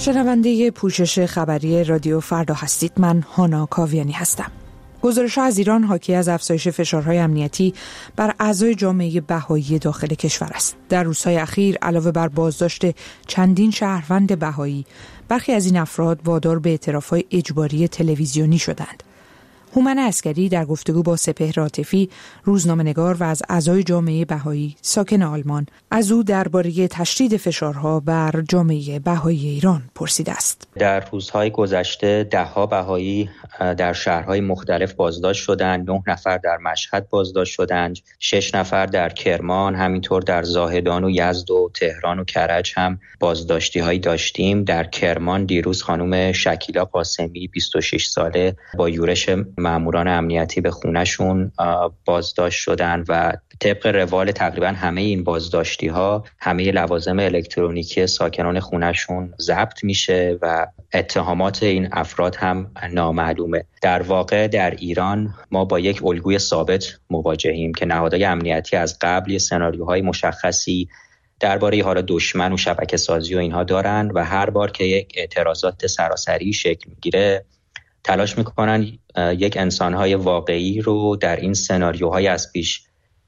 شنونده پوشش خبری رادیو فردا هستید. من هانا کاویانی هستم. گزارش‌ها از ایران حاکی از افزایش فشارهای امنیتی بر اعضای جامعه بهایی داخل کشور است. در روزهای اخیر علاوه بر بازداشت چندین شهروند بهایی، برخی از این افراد وادار به اعتراف‌های اجباری تلویزیونی شدند. هومن عسکری در گفتگو با سپهر عاطفی، روزنامه‌نگار و از اعضای جامعه بهایی ساکن آلمان، از او درباره تشدید فشارها بر جامعه بهایی ایران پرسیده است. در روزهای گذشته ده‌ها بهایی در شهرهای مختلف بازداشت شدند. 9 نفر در مشهد بازداشت شدند، 6 نفر در کرمان، همینطور در زاهدان و یزد و تهران و کرج هم بازداشتی‌هایی داشتیم. در کرمان دیروز خانم شکیلا قاسمی 26 ساله با یورش ماموران امنیتی به خونه‌شون بازداشت شدن و طبق روال تقریبا همه این بازداشتی‌ها همه لوازم الکترونیکی ساکنان خونه‌شون ضبط میشه و اتهامات این افراد هم نامعلومه. در واقع در ایران ما با یک الگوی ثابت مواجهیم که نهادهای امنیتی از قبل سناریوهای مشخصی درباره حالا دشمن و شبکه سازی و اینها دارن و هر بار که یک اعتراضات سراسری شکل میگیره تلاش میکنن یک انسانهای واقعی رو در این سناریوهای از پیش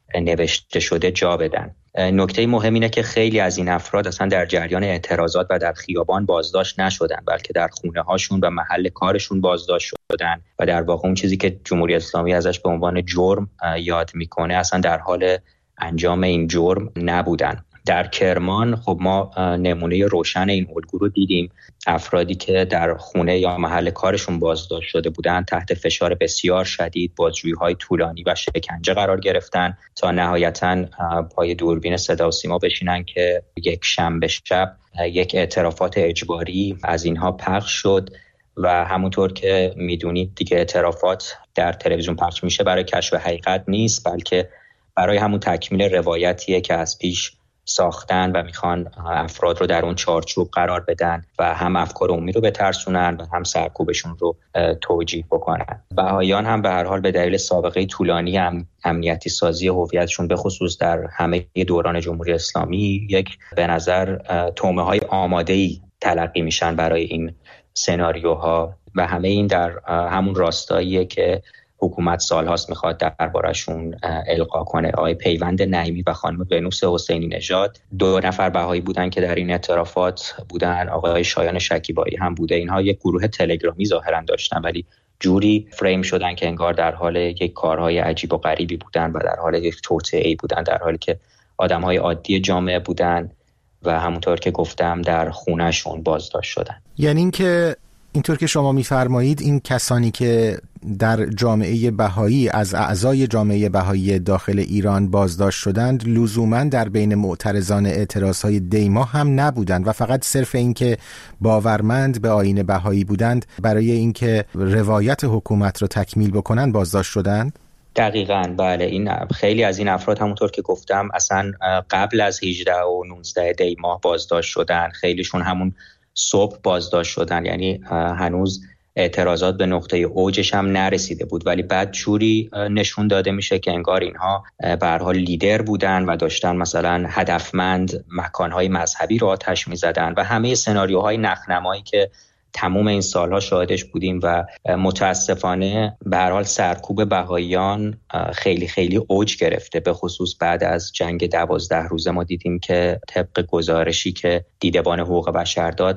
نوشته شده جا بدن. نکته مهم اینه که خیلی از این افراد اصلا در جریان اعتراضات و در خیابان بازداشت نشدن، بلکه در خونه هاشون و محل کارشون بازداشت شدن و در واقع اون چیزی که جمهوری اسلامی ازش به عنوان جرم یاد میکنه اصلا در حال انجام این جرم نبودن. در کرمان خب ما نمونه روشن این الگو رو دیدیم. افرادی که در خونه یا محل کارشون بازداشت شده بودند تحت فشار بسیار شدید، بازجویی‌های طولانی و شکنجه قرار گرفتن تا نهایتاً پای دوربین صدا و سیما بشینن که یک شنبه شب یک اعترافات اجباری از اینها پخش شد و همونطور که میدونید دیگه اعترافات در تلویزیون پخش میشه برای کشف حقیقت نیست، بلکه برای همون تکمیل روایتیه که از پیش ساختن و میخوان افراد رو در اون چارچوب قرار بدن و هم افکار عمومی رو بترسونن و هم سرکوبشون رو توجیه بکنن. بهاییان هم به هر حال به دلیل سابقه طولانی امنیتی سازی هویتشون به خصوص در همه دوران جمهوری اسلامی یک به نظر تومه‌های آماده‌ای تلقی میشن برای این سناریوها و همه این در همون راستاییه که حکومت سالهاست میخواد دربارشون القا کنه. آقای پیوند نعیمی و خانم ونوس حسینی نژاد 2 نفر بهایی بودن که در این اعترافات بودن. آقای شایان شکیبایی هم بوده. اینها یک گروه تلگرامی ظاهرا داشتن ولی جوری فریم شدن که انگار در حال یک کارهای عجیب و غریبی بودن و در حال یک توطئه‌ای بودن، در حالی که آدمهای عادی جامعه بودن و همونطور که گفتم در خونه‌شون بازداشت شدن. یعنی اینکه اینطور که شما می‌فرمایید این کسانی که در جامعه بهایی از اعضای جامعه بهایی داخل ایران بازداشت شدند لزوماً در بین معترضان اعتراضهای دیما هم نبودند و فقط صرف این که باورمند به آیین بهایی بودند برای اینکه روایت حکومت رو تکمیل بکنن بازداشت شدند؟ دقیقاً بله. این خیلی از این افراد همونطور که گفتم اصلا قبل از 18 و 19 دی ماه بازداشت شدن. خیلیشون همون صبح بازداشت شدن، یعنی هنوز اعتراضات به نقطه اوجش هم نرسیده بود ولی بعد جوری نشون داده میشه که انگار اینها به هر حال لیدر بودن و داشتن مثلا هدفمند مکانهای مذهبی رو آتش میزدن و همه سناریوهای نخنمایی که تمام این سالها شاهدش بودیم و متاسفانه به هر حال سرکوب بهاییان خیلی خیلی اوج گرفته. به خصوص بعد از جنگ 12 روزه ما دیدیم که طبق گزارشی که دیدبان حقوق بشر داد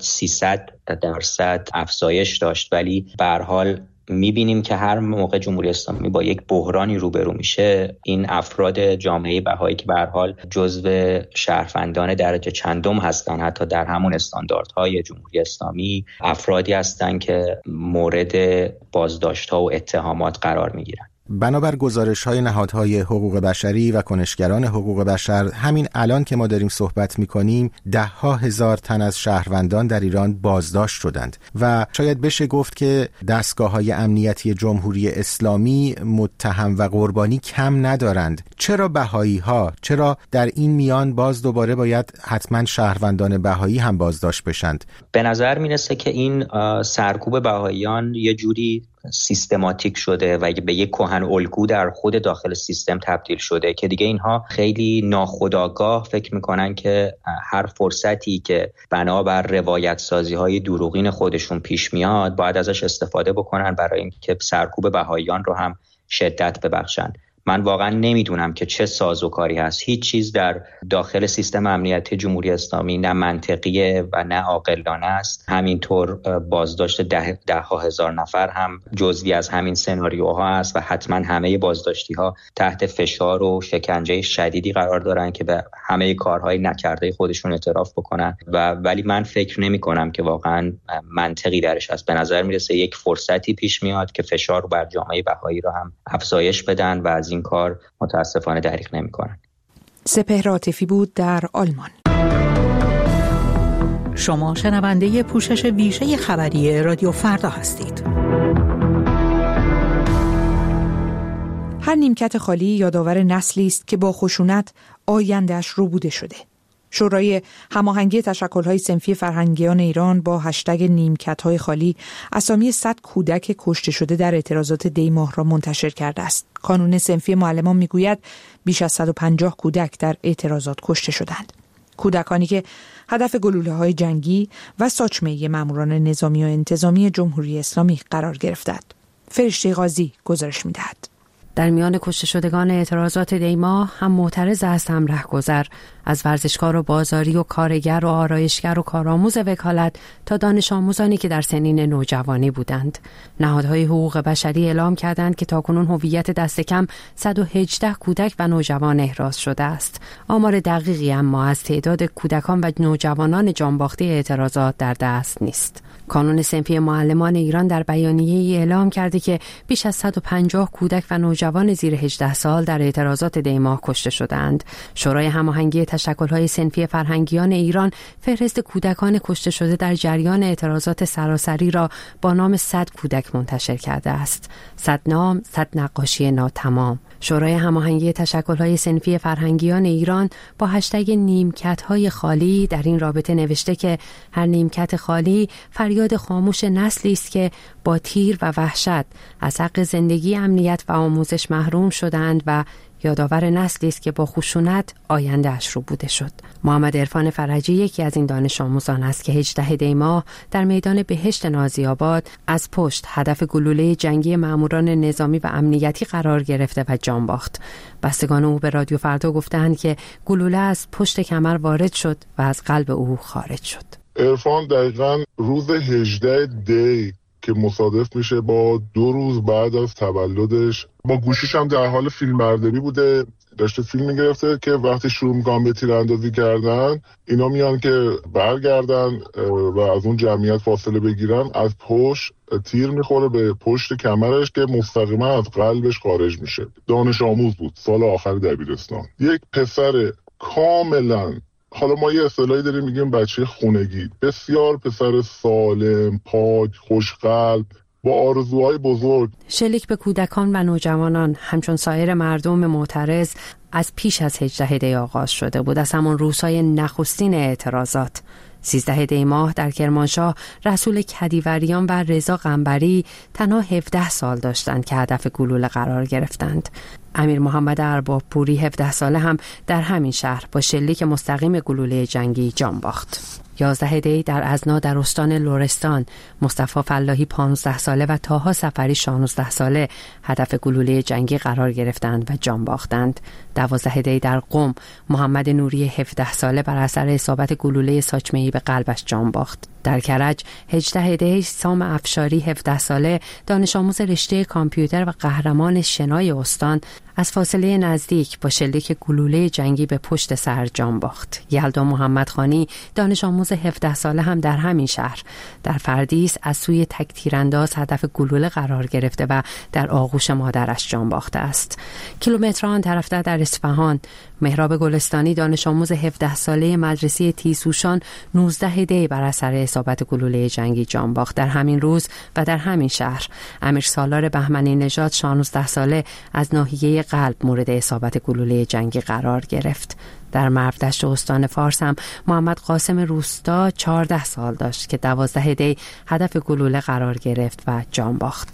300% افزایش داشت، ولی به هر حال میبینیم که هر موقع جمهوری اسلامی با یک بحرانی روبرو میشه این افراد جامعه بهایی که به هر حال جزو شهروندان درجه چندم هستن حتی در همون استانداردهای جمهوری اسلامی، افرادی هستن که مورد بازداشت‌ها و اتهامات قرار میگیرن. بنابر گزارش‌های نهادهای حقوق بشری و کنشگران حقوق بشر همین الان که ما داریم صحبت می‌کنیم 10,000 تن از شهروندان در ایران بازداشت شدند و شاید بشه گفت که دستگاه‌های امنیتی جمهوری اسلامی متهم و قربانی کم ندارند. چرا بهایی‌ها، چرا در این میان باز دوباره باید حتما شهروندان بهایی هم بازداشت بشند؟ به نظر میرسه که این سرکوب بهاییان یه جوری سیستماتیک شده و به یک کهن الگو در خود داخل سیستم تبدیل شده که دیگه اینها خیلی ناخودآگاه فکر میکنن که هر فرصتی که بنابر روایت سازی های دروغین خودشون پیش میاد باید ازش استفاده بکنن برای اینکه سرکوب بهائیان رو هم شدت ببخشن. من واقعا نمیدونم که چه سازوکاری هست. هیچ چیز در داخل سیستم امنیتی جمهوری اسلامی نه منطقیه و نه عاقلانه است. همینطور بازداشت ده ها هزار نفر هم جزوی از همین سناریوها است و حتما همه بازداشتی ها تحت فشار و شکنجه شدیدی قرار دارن که به همه کارهای نکرده خودشون اعتراف بکنن ولی من فکر نمی کنم که واقعا منطقی درش هست. به نظر میرسه یک فرصتی پیش میاد که فشار بر جامعه بهایی رو هم افزایش بدن و از این کار متاسفانه دریغ نمی‌کنن. سپهر عاطفی بود در آلمان. شما شنونده پوشش ویژه خبری رادیو فردا هستید. هر نیمکت خالی یادآور نسلی است که با خشونت آینده‌اش ربوده شده. شورای هماهنگی تشکل‌های صنفی فرهنگیان ایران با هشتگ نیمکت‌های خالی اسامی 100 کودک کشته شده در اعتراضات دی ماه را منتشر کرده است. کانون صنفی معلمان میگوید بیش از 150 کودک در اعتراضات کشته شدند. کودکانی که هدف گلوله‌های جنگی و ساچمه ماموران نظامی و انتظامی جمهوری اسلامی قرار گرفتند. فرشته قاضی گزارش می‌دهد. در میان کشته شدگان اعتراضات دی ماه هم معترض است هم رهگذر، از ورزشکار و بازاری و کارگر و آرایشگر و کارآموز وکالت تا دانش آموزانی که در سنین نوجوانی بودند. نهادهای حقوق بشری اعلام کردند که تاکنون هویت دست کم 118 کودک و نوجوان احراز شده است. آمار دقیقی اما از تعداد کودکان و نوجوانان جانباخته اعتراضات در دست نیست. کانون صنفی معلمان ایران در بیانیه‌ای اعلام کرده که بیش از 150 کودک و نوجوان زیر 18 سال در اعتراضات دی ماه کشته شدند. شورای هماهنگی تشکل‌های صنفی فرهنگیان ایران فهرست کودکان کشته شده در جریان اعتراضات سراسری را با نام 100 کودک منتشر کرده است. 100 نام، 100 نقاشی ناتمام. شورای هماهنگی تشکل‌های صنفی فرهنگیان ایران با هشتگ نیمکت‌های خالی در این رابطه نوشته که هر نیمکت خالی فریاد خاموش نسلی است که با تیر و وحشت از حق زندگی، امنیت و آموزش محروم شدند و یادآور نسلی است که با خشونت آینده‌اش رو بوده شد. محمد عرفان فرجی یکی از این دانش آموزان است که 18 دی ماه در میدان بهشت نازی‌آباد از پشت هدف گلوله جنگی ماموران نظامی و امنیتی قرار گرفته و جان باخت. بستگان او به رادیو فردا گفتند که گلوله از پشت کمر وارد شد و از قلب او خارج شد. عرفان دقیقاً روز 18 دی که مصادف میشه با 2 روز بعد از تولدش، با گوشیش هم در حال فیلم برداری بوده، داشته فیلم میگرفته که وقتی شروع میکنن به تیراندازی کردن اینا میان که برگردن و از اون جمعیت فاصله بگیرن، از پشت تیر میخوره به پشت کمرش که مستقیما از قلبش خارج میشه. دانش آموز بود، سال آخر دبیرستان، یک پسر کاملا، حالا ما یه اصطلاحی داریم میگیم بچه خونگی، بسیار پسر سالم، پاک، خوشقلب، با آرزوهای بزرگ. شلیک به کودکان و نوجوانان همچون سایر مردم معترض از پیش از 18 دی آغاز شده بود، از همان روزهای نخستین اعتراضات. 13 دی ماه در کرمانشاه رسول کدیوریان و رضا قنبری تنها 17 سال داشتند که هدف گلوله قرار گرفتند. امیر محمد ارباب پوری 17 ساله هم در همین شهر با شلیک مستقیم گلوله جنگی جان باخت. 11 دی در ازنا در استان لرستان مصطفی فلاحی 15 ساله و طاها سفری 16 ساله هدف گلوله جنگی قرار گرفتند و جان باختند. 12 دی در قم محمد نوری 17 ساله بر اثر اصابت گلوله ساچمه‌ای به قلبش جان باخت. در کرج 18 دی سام افشاری 17 ساله دانش آموز رشته کامپیوتر و قهرمان شنای استان از فاصله نزدیک با شلیک گلوله جنگی به پشت سر جان باخت. یلدا محمدخانی دانش آموز 17 ساله هم در همین شهر در فردیس از سوی تک تیرانداز هدف گلوله قرار گرفته و در آغوش مادرش جان باخته است. کیلومتران طرف‌تر در اصفهان مهراب گلستانی دانش آموز 17 ساله مدرسه تیزهوشان 19 دی بر اثر اصابت گلوله جنگی جان باخت. در همین روز و در همین شهر امیر سالار بهمنی نژاد 16 ساله از ناحیه قلب مورد اصابت گلوله جنگی قرار گرفت. در مرودشت استان فارس هم محمد قاسم روستا 14 سال داشت که 12 دی هدف گلوله قرار گرفت و جان باخت.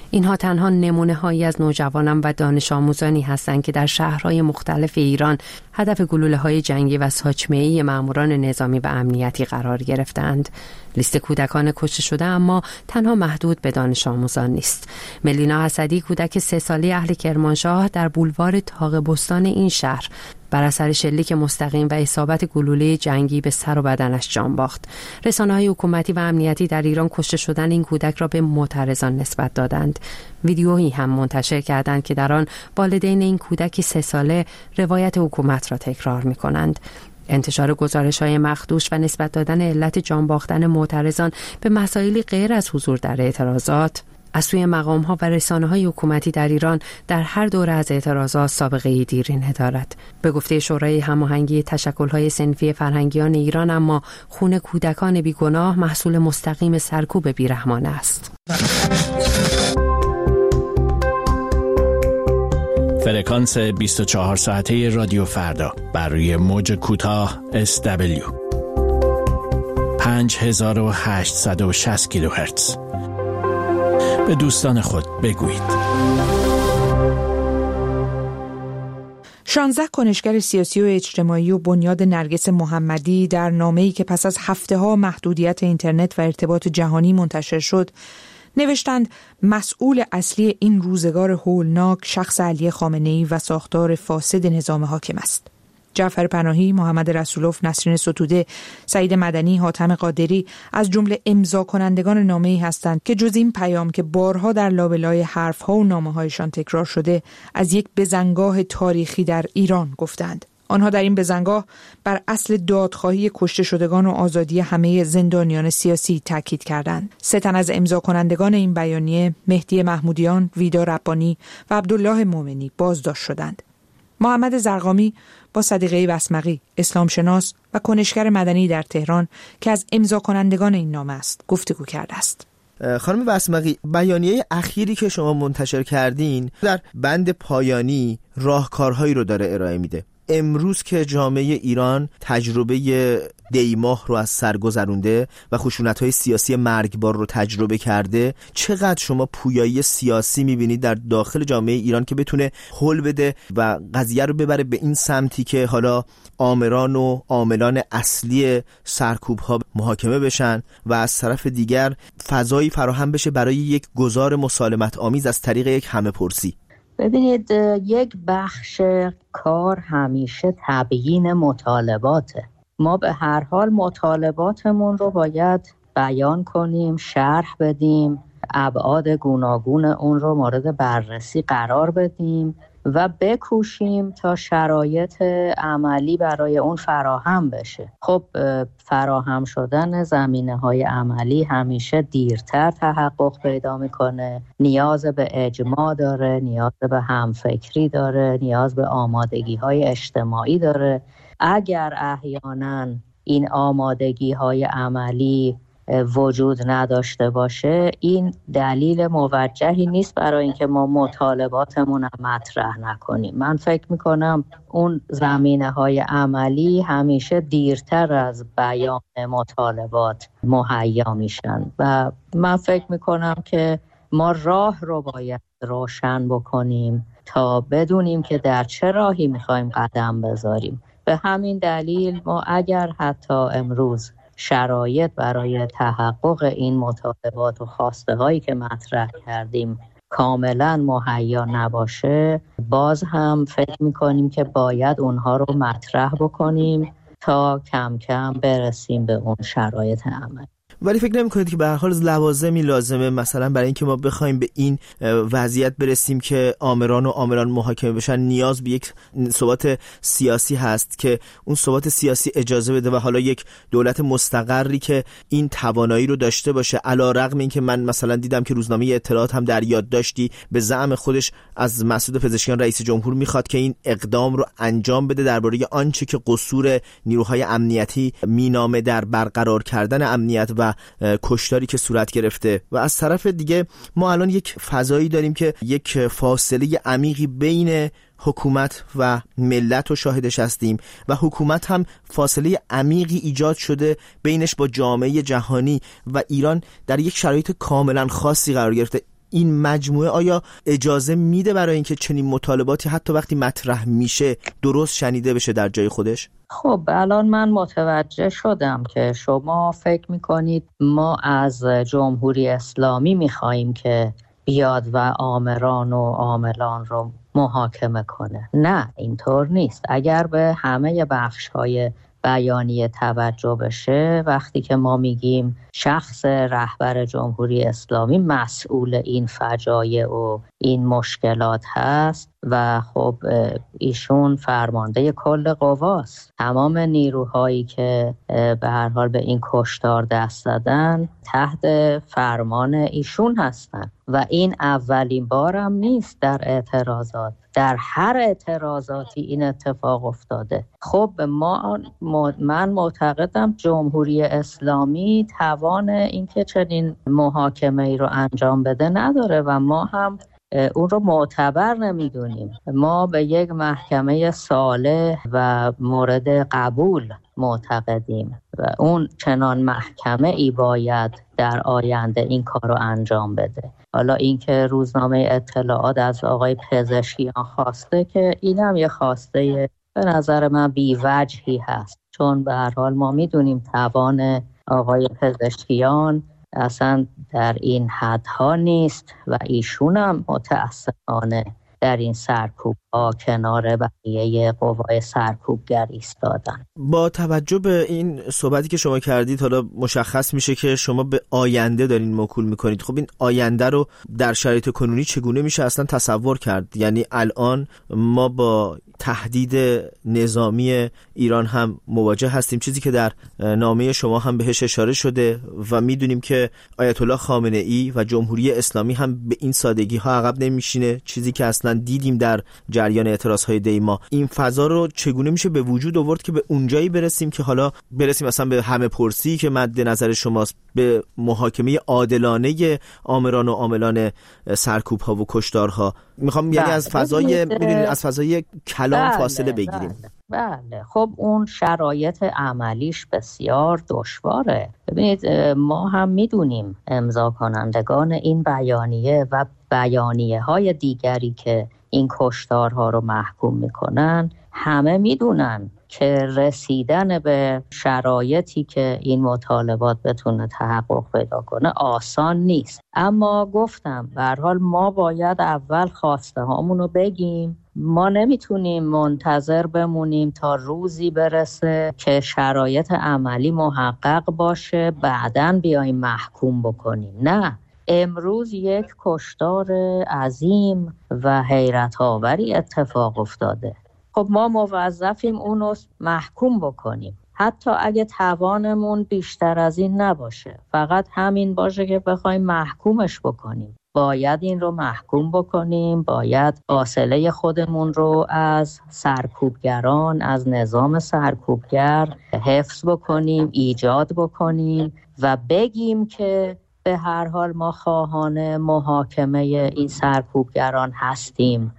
اینها تنها نمونه هایی از نوجوانان و دانش آموزانی هستند که در شهرهای مختلف ایران هدف گلوله های جنگی و ساچمه‌ای ماموران نظامی و امنیتی قرار گرفتند. لیست کودکان کشته شده اما تنها محدود به دانش آموزان نیست. ملینا اسدی کودک 3 ساله اهل کرمانشاه در بولوار طاق بستان این شهر بر اثر شلیک مستقیم و اصابت گلوله جنگی به سر و بدنش جان باخت. رسانه‌های حکومتی و امنیتی در ایران کشته شدن این کودک را به معترضان نسبت دادند. ویدیویی هم منتشر کردند که در آن والدین این کودک 3 ساله روایت حکومت را تکرار می‌کنند. انتشار گزارش‌های مخدوش و نسبت دادن علت جان باختن معترضان به مسائلی غیر از حضور در اعتراضات از سوی مقام‌ها و رسانه‌های حکومتی در ایران در هر دوره از اعتراضات سابقه دیرینه دارد. به گفته شورای هماهنگی تشکل‌های صنفی فرهنگیان ایران اما خون کودکان بیگناه محصول مستقیم سرکوب بیرحمانه است. فرکانس 24 ساعته رادیو فردا بر روی موج کوتاه SW 5860 کیلوهرتز. به دوستان خود بگویید. 16 کنشگر سیاسی و اجتماعی و بنیاد نرگس محمدی در نامه‌ای که پس از هفته‌ها محدودیت اینترنت و ارتباط جهانی منتشر شد نوشتند مسئول اصلی این روزگار هولناک شخص علی خامنه‌ای و ساختار فاسد نظام حاکم است. جعفر پناهی، محمد رسولوف، نسرین ستوده، سعید مدنی، حاتم قادری از جمله امضا کنندگان نامه‌ای هستند که جز این پیام که بارها در لابلای حرف‌ها و نامه‌هایشان تکرار شده از یک بزنگاه تاریخی در ایران گفتند. آنها در این بزنگاه بر اصل دادخواهی کشته شدگان و آزادی همه زندانیان سیاسی تاکید کردند. 3 تن از امضا کنندگان این بیانیه، مهدی محمودیان، ویدا ربانی و عبدالله مومنی بازداشت شدند. محمد زرقامی با صدیقه بسمقی، اسلام شناس و کنشگر مدنی در تهران که از امضا کنندگان این نامه است گفتگو کرده است. خانم بسمقی، بیانیه اخیری که شما منتشر کردین در بند پایانی راهکارهایی رو داره ارائه میده. امروز که جامعه ایران تجربه دیماه رو از سر گذرونده و خشونت‌های سیاسی مرگبار رو تجربه کرده، چقدر شما پویایی سیاسی می‌بینید در داخل جامعه ایران که بتونه حل بده و قضیه رو ببره به این سمتی که حالا آمران و عاملان اصلی سرکوب‌ها محاکمه بشن و از طرف دیگر فضایی فراهم بشه برای یک گزار مسالمت آمیز از طریق یک همه‌پرسی؟ ببینید، یک بخش کار همیشه تبیین مطالباته. ما به هر حال مطالباتمون رو باید بیان کنیم، شرح بدیم، ابعاد گوناگون اون رو مورد بررسی قرار بدیم و بکوشیم تا شرایط عملی برای اون فراهم بشه. خب فراهم شدن زمینه‌های عملی همیشه دیرتر تحقق پیدا میکنه. نیاز به اجماع داره، نیاز به همفکری داره، نیاز به آمادگی‌های اجتماعی داره. اگر احیانا این آمادگی‌های عملی وجود نداشته باشه، این دلیل موجهی نیست برای اینکه ما مطالباتمون رو مطرح نکنیم. من فکر میکنم اون زمینه‌های عملی همیشه دیرتر از بیان مطالبات مهیا میشن و من فکر میکنم که ما راه رو باید روشن بکنیم تا بدونیم که در چه راهی میخوایم قدم بذاریم. به همین دلیل ما اگر حتی امروز شرایط برای تحقق این مطالبات و خواسته هایی که مطرح کردیم کاملا مهیا نباشه، باز هم فکر میکنیم که باید اونها رو مطرح بکنیم تا کم کم برسیم به اون شرایط عملی. ولی فکر نمی‌کنید که به هر حال لوازمی لازمه مثلا برای اینکه ما بخوایم به این وضعیت برسیم که آمران و عاملان محاکمه بشن، نیاز به یک ثبات سیاسی هست که اون ثبات سیاسی اجازه بده و حالا یک دولت مستقری که این توانایی رو داشته باشه، علی‌رغم اینکه من مثلا دیدم که روزنامه اطلاعات هم در یادداشتی به زعم خودش از مسعود پزشکیان رئیس جمهور میخواد که این اقدام رو انجام بده درباره آنچه که قصور نیروهای امنیتی مینامه در برقرار کردن امنیت و کشتاری که صورت گرفته. و از طرف دیگه ما الان یک فضایی داریم که یک فاصله عمیقی بین حکومت و ملت رو شاهدش هستیم و حکومت هم فاصله عمیقی ایجاد شده بینش با جامعه جهانی و ایران در یک شرایط کاملا خاصی قرار گرفته. این مجموعه آیا اجازه میده برای اینکه چنین مطالباتی حتی وقتی مطرح میشه درست شنیده بشه در جای خودش؟ خب الان من متوجه شدم که شما فکر میکنید ما از جمهوری اسلامی میخواییم که بیاد و آمران و عاملان رو محاکمه کنه. نه، اینطور نیست. اگر به همه بخش‌های بیانیه توجه بشه، وقتی که ما میگیم شخص رهبر جمهوری اسلامی مسئول این فجایع و این مشکلات هست و خب ایشون فرمانده کل قواست، تمام نیروهایی که به هر حال به این کشتار دست زدن تحت فرمان ایشون هستن و این اولین بارم نیست در اعتراضات. در هر اعتراضاتی این اتفاق افتاده. خب من معتقدم جمهوری اسلامی توان اینکه چنین محاکمه ای رو انجام بده نداره و ما هم اون رو معتبر نمیدونیم. ما به یک محکمه صالح و مورد قبول معتقدیم و اون چنان محکمه ای باید در آینده این کار رو انجام بده. حالا اینکه روزنامه اطلاعات از آقای پزشکیان خواسته که اینم یه خواسته به نظر من بی‌وجهی هست، چون به هر حال ما میدونیم توان آقای پزشکیان اصلا در این حدها نیست و ایشون هم متاسفانه در این سرکوب ها کنار بقیه قوای سرکوبگر ایستادن. با توجه به این صحبتی که شما کردید حالا مشخص میشه که شما به آینده دارین موکول میکنید. خب این آینده رو در شرایط کنونی چگونه میشه اصلا تصور کرد؟ یعنی الان ما با تهدید نظامی ایران هم مواجه هستیم، چیزی که در نامه شما هم بهش اشاره شده و میدونیم که آیت الله خامنه ای و جمهوری اسلامی هم به این سادگی ها عقب نمیشینه، چیزی که اصلا دیدیم در جریان اعتراض های دیما. این فضا رو چگونه میشه به وجود آورد که به اونجایی برسیم که حالا برسیم اصلا به همه پرسی که مد نظر شماست، به محاکمه عادلانه آمران و عاملان سرکوب ها و کشتارها؟ میخوام یعنی از فضای از فضای کلام فاصله بگیریم. بله خب اون شرایط عملیش بسیار دشواره. ببینید ما هم میدونیم امضا کنندگان این بیانیه و بیانیه های دیگری که این کشتارها رو محکوم میکنن همه میدونن که رسیدن به شرایطی که این مطالبات بتونه تحقق پیدا کنه آسان نیست. اما گفتم به هر حال ما باید اول خواسته هامون رو بگیم. ما نمیتونیم منتظر بمونیم تا روزی برسه که شرایط عملی محقق باشه بعداً بیایم محکوم بکنیم. نه، امروز یک کشتار عظیم و حیرت آوری اتفاق افتاده. خب ما موظفیم اونو محکوم بکنیم، حتی اگه توانمون بیشتر از این نباشه، فقط همین باشه که بخوایم محکومش بکنیم. باید این رو محکوم بکنیم، باید فاصله خودمون رو از سرکوبگران، از نظام سرکوبگر حفظ بکنیم، ایجاد بکنیم و بگیم که به هر حال ما خواهان محاکمه این سرکوبگران هستیم.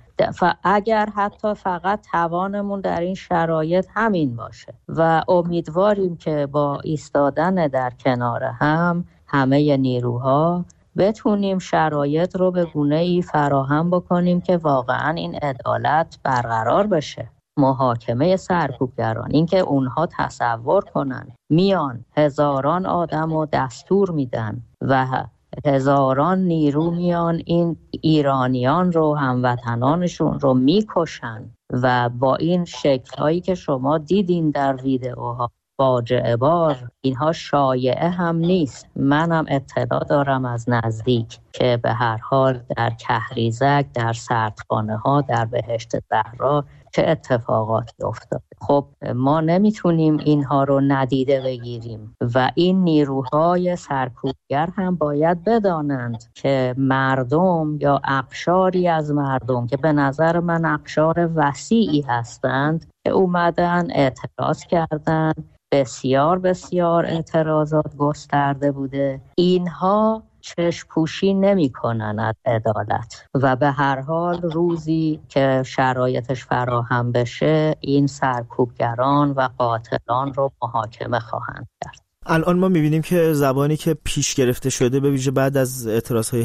اگر حتی فقط توانمون در این شرایط همین باشه و امیدواریم که با ایستادن در کنار هم همه نیروها بتونیم شرایط رو به گونه‌ای فراهم بکنیم که واقعا این عدالت برقرار بشه. محاکمه سرکوبگران، این که اونها تصور کنن میان هزاران آدم رو دستور میدن و هزاران نیرو میان این ایرانیان رو، هموطنانشون رو میکشن و با این شکل‌هایی که شما دیدین در ویدئوها فاجعه بار، اینها شایعه هم نیست. منم اطلاع دارم از نزدیک که به هر حال در کهریزک، در سردخانه ها، در بهشت زهرا چه اتفاقاتی افتاده. خب ما نمیتونیم اینها رو ندیده بگیریم و این نیروهای سرکوبگر هم باید بدانند که مردم یا اقشاری از مردم که به نظر من اقشار وسیعی هستند که اومدن اعتراض کردن، بسیار بسیار اعتراضات گسترده بوده، اینها چشم پوشی نمی کنن از عدالت و به هر حال روزی که شرایطش فراهم بشه این سرکوبگران و قاتلان رو محاکمه خواهند کرد. الان ما میبینیم که زبانی که پیش گرفته شده به ویژه بعد از اعتراضهای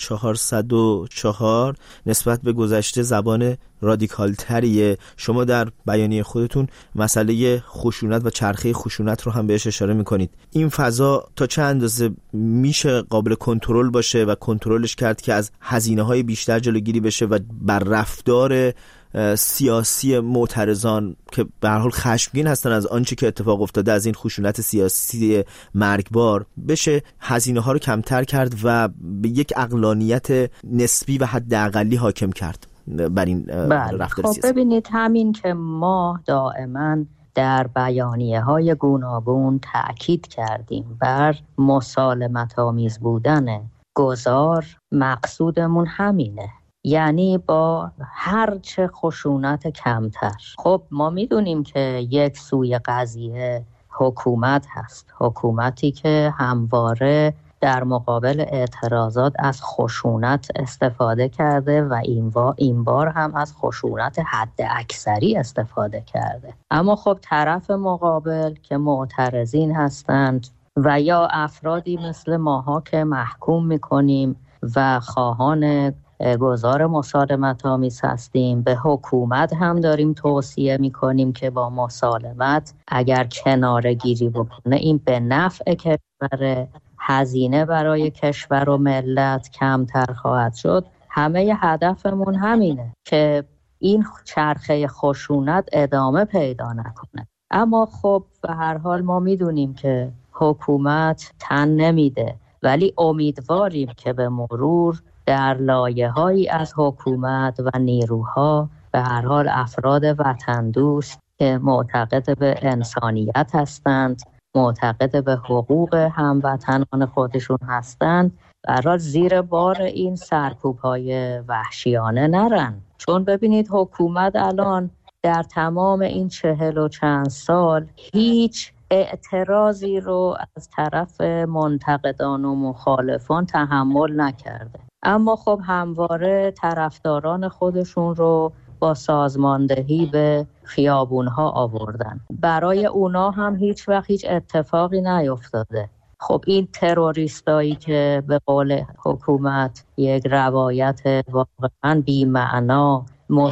1404 نسبت به گذشته زبان رادیکال تریه. شما در بیانیه خودتون مسئله خشونت و چرخه خشونت رو هم بهش اشاره میکنید. این فضا تا چه اندازه میشه قابل کنترل باشه و کنترلش کرد که از هزینه‌های بیشتر جلوگیری بشه و بر رفتار سیاسی معترضان که به هر حال خشمگین هستن از آنچه که اتفاق افتاده، از این خشونت سیاسی مرگبار، بشه هزینه ها رو کمتر کرد و به یک عقلانیت نسبی و حداقلی حاکم کرد بر این رفتار سیاسی؟ ببینید، همین که ما دائما در بیانیه های گوناگون تأکید کردیم بر مسالمت آمیز بودن گذار، مقصودمون همینه، یعنی با هر چه خشونت کمتر. خب ما میدونیم که یک سوی قضیه حکومت هست، حکومتی که همواره در مقابل اعتراضات از خشونت استفاده کرده و این بار هم از خشونت حد اکثری استفاده کرده. اما خب طرف مقابل که معترضین هستند و یا افرادی مثل ماها که محکوم میکنیم و خواهان گذار مسالمت آمیز هستیم، به حکومت هم داریم توصیه میکنیم که با مسالمت اگر کناره گیری بکنه این به نفع کشور، هزینه برای کشور و ملت کمتر خواهد شد. همه هدفمون همینه که این چرخه خشونت ادامه پیدا نکنه. اما خب به هر حال ما میدونیم که حکومت تن نمیده، ولی امیدواریم که به مرور در لایه‌هایی از حکومت و نیروها به هر حال افراد وطن دوست که معتقد به انسانیت هستند، معتقد به حقوق هموطنان خودشون هستند، به هر حال زیر بار این سرکوب‌های وحشیانه نرن. چون ببینید حکومت الان در تمام این 40 و چند سال هیچ اعتراضی رو از طرف منتقدان و مخالفان تحمل نکرده، اما خب همواره طرفداران خودشون رو با سازماندهی به خیابونها آوردن. برای اونا هم هیچ وقت هیچ اتفاقی نیفتاده. خب این تروریستایی که به قول حکومت یک روایت واقعا بی‌معنا،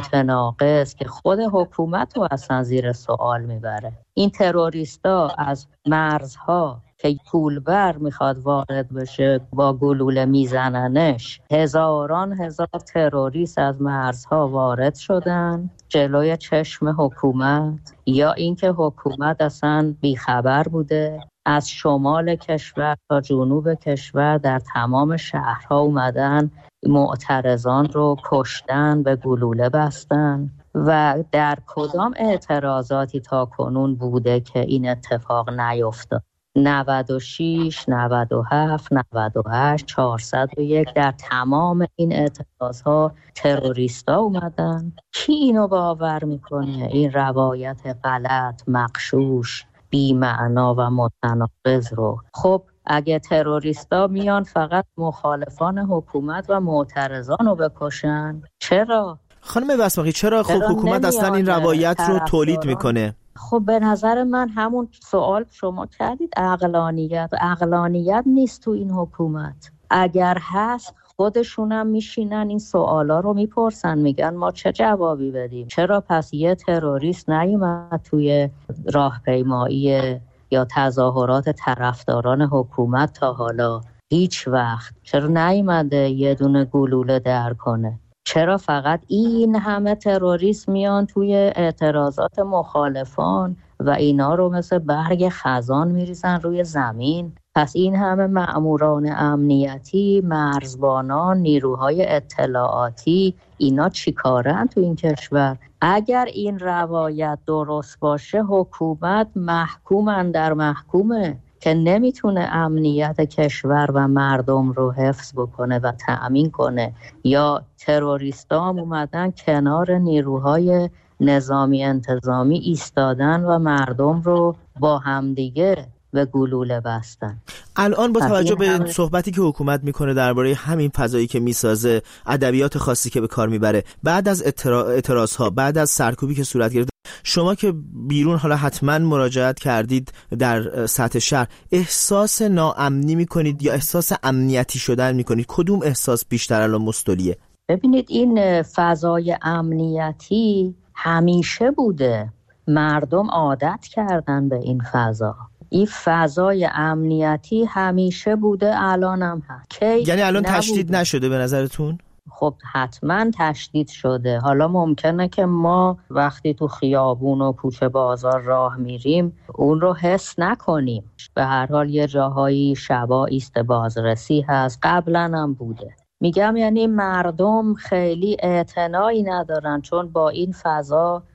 متناقض که خود حکومت رو اصلا زیر سوال میبره، این تروریستا از مرزها که پولبر میخواد وارد بشه با گلوله میزننش، هزاران هزار تروریست از مرزها وارد شدن جلوی چشم حکومت، یا اینکه حکومت اصلا بیخبر بوده. از شمال کشور تا جنوب کشور در تمام شهرها اومدن معترضان رو کشتن، به گلوله بستن. و در کدام اعتراضاتی تا کنون بوده که این اتفاق نیفتاد؟ 96، 97، 98، 401 در تمام این اعتراضها تروریستا اومدن. کی اینو باور میکنه؟ این روایت غلط، مغشوش، بی‌معنا و متناقض رو. خب اگه تروریستا میان فقط مخالفان حکومت و معترضان رو بکشن، چرا؟ خانم بسمقی چرا خب حکومت اصلا این روایت رو تولید میکنه؟ خب به نظر من همون سوال شما کردید، عقلانیت نیست تو این حکومت. اگر هست خودشونم میشینن این سوالا رو میپرسن، میگن ما چه جوابی بدیم؟ چرا پس یه تروریست نیومد توی راهپیمایی یا تظاهرات طرفداران حکومت تا حالا؟ هیچ وقت. چرا نیومده یه دونه گلوله در کنه؟ چرا فقط این همه تروریست میان توی اعتراضات مخالفان و اینا رو مثل برگ خزان میریزن روی زمین؟ پس این همه مأموران امنیتی، مرزبانان، نیروهای اطلاعاتی، اینا چی کارن تو این کشور؟ اگر این روایت درست باشه حکومت محکومن در محکومه که نمیتونه امنیت کشور و مردم رو حفظ بکنه و تأمین کنه، یا تروریستا هم اومدن کنار نیروهای نظامی انتظامی ایستادن و مردم رو با همدیگه به گلوله بستن. الان با توجه به صحبتی که حکومت میکنه درباره همین فضایی که میسازه، ادبیات خاصی که به کار میبره، بعد از اعتراض ها، بعد از سرکوبی که صورت گرفت، شما که بیرون حالا حتما مراجعت کردید در سطح شهر، احساس ناامنی میکنید یا احساس امنیتی شدن میکنید؟ کدوم احساس بیشتر الان مستولیه؟ ببینید این فضای امنیتی همیشه بوده، مردم عادت کردن به این فضا. این فضای امنیتی همیشه بوده، الان هم هست. یعنی الان تشدید نشده به نظرتون؟ خب حتما تشدید شده. حالا ممکنه که ما وقتی تو خیابون و کوچه بازار راه میریم اون رو حس نکنیم. به هر حال یه جاهایی شبا ایست بازرسی هست، قبلا هم بوده. میگم یعنی مردم خیلی اعتنایی ندارن چون با این فضا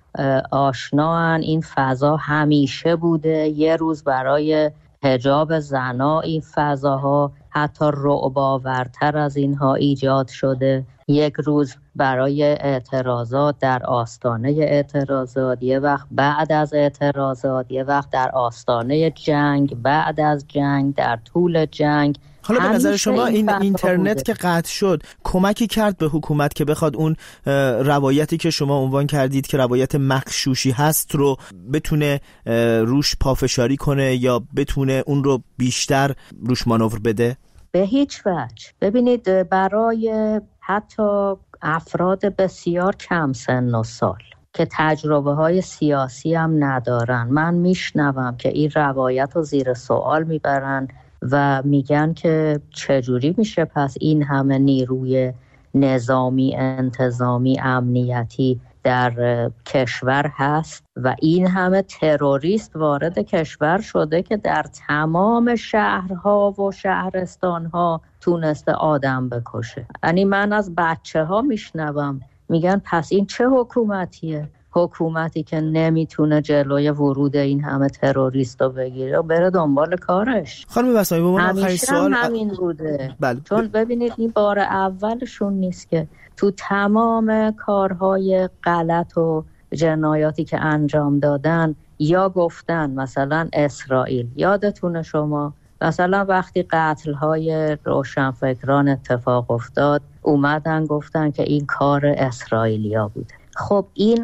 آشناان. این فضا همیشه بوده. یه روز برای حجاب زنا این فضاها حتی رعب‌آورتر از اینها ایجاد شده. یک روز برای اعتراضات در آستانه اعتراضات، یه وقت بعد از اعتراضات، یه وقت در آستانه جنگ، بعد از جنگ، در طول جنگ. حالا به نظر شما این اینترنت که قطع شد کمکی کرد به حکومت که بخواد اون روایتی که شما عنوان کردید که روایت مغشوشی هست رو بتونه روش پافشاری کنه یا بتونه اون رو بیشتر روش مانور بده؟ به هیچ وجه. ببینید برای حتی افراد بسیار کم سن و سال که تجربه های سیاسی هم ندارن، من میشنوم که این روایت رو زیر سوال میبرن و میگن که چجوری میشه پس این همه نیروی نظامی، انتظامی، امنیتی در کشور هست و این همه تروریست وارد کشور شده که در تمام شهرها و شهرستانها تونسته آدم بکشه. یعنی من از بچه ها میشنوم میگن پس این چه حکومتیه؟ حکومتی که نمیتونه جلوی ورود این همه تروریست رو بگیره و بره دنبال کارش. خانم بسامی به من آخرین سوال همین بوده. بله. چون ببینید این بار اولشون نیست که تو تمام کارهای غلط و جنایاتی که انجام دادن یا گفتن مثلا اسرائیل، یادتونه شما مثلا وقتی قتل‌های روشنفکران اتفاق افتاد اومدن گفتن که این کار اسرائیلیا بوده. خب این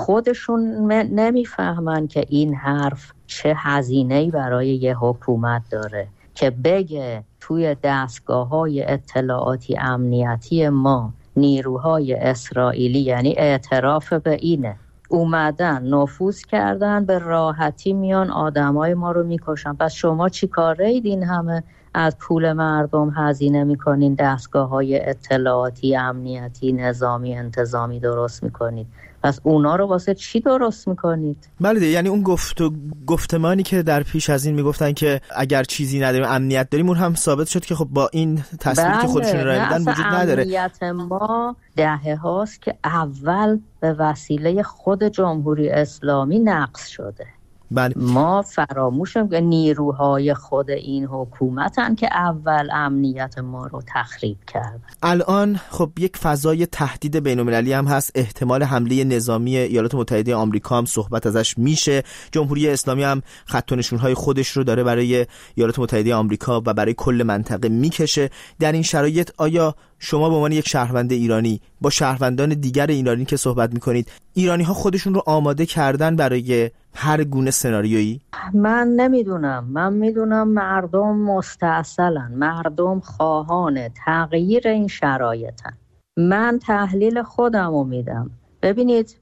خودشون نمیفهمن که این حرف چه هزینه‌ای برای یه حکومت داره که بگه توی دستگاه‌های اطلاعاتی امنیتی ما نیروهای اسرائیلی، یعنی اعتراف به اینه، اومدن نفوذ کردن، به راحتی میان آدمای ما رو میکشن. پس شما چی کاره اید این همه از پول مردم هزینه میکنین دستگاه‌های اطلاعاتی امنیتی نظامی انتظامی درست میکنید؟ پس اونا رو واسه چی درست میکنید؟ بله یعنی اون گفتمانی که در پیش از این میگفتن که اگر چیزی نداریم امنیت داریم، اون هم ثابت شد که خب با این تصویری که خودشون راه میدن وجود نداره. امنیت ما دهه هاست که اول به وسیله خود جمهوری اسلامی نقض شده. بله. ما فراموشیم که نیروهای خود این حکومتن که اول امنیت ما رو تخریب کردن. الان خب یک فضای تهدید بین‌المللی هم هست، احتمال حمله نظامی ایالات متحده آمریکا هم صحبت ازش میشه. جمهوری اسلامی هم خط و نشون‌های خودش رو داره برای ایالات متحده آمریکا و برای کل منطقه میکشه. در این شرایط آیا شما به عنوان یک شهروند ایرانی با شهروندان دیگر ایرانی که صحبت میکنید، ایرانی‌ها خودشون رو آماده کردن برای هر گونه سناریویی؟ من نمیدونم. من میدونم مردم مستعسلن، مردم خواهان تغییر این شرایطن. من تحلیل خودم رو میدم. ببینید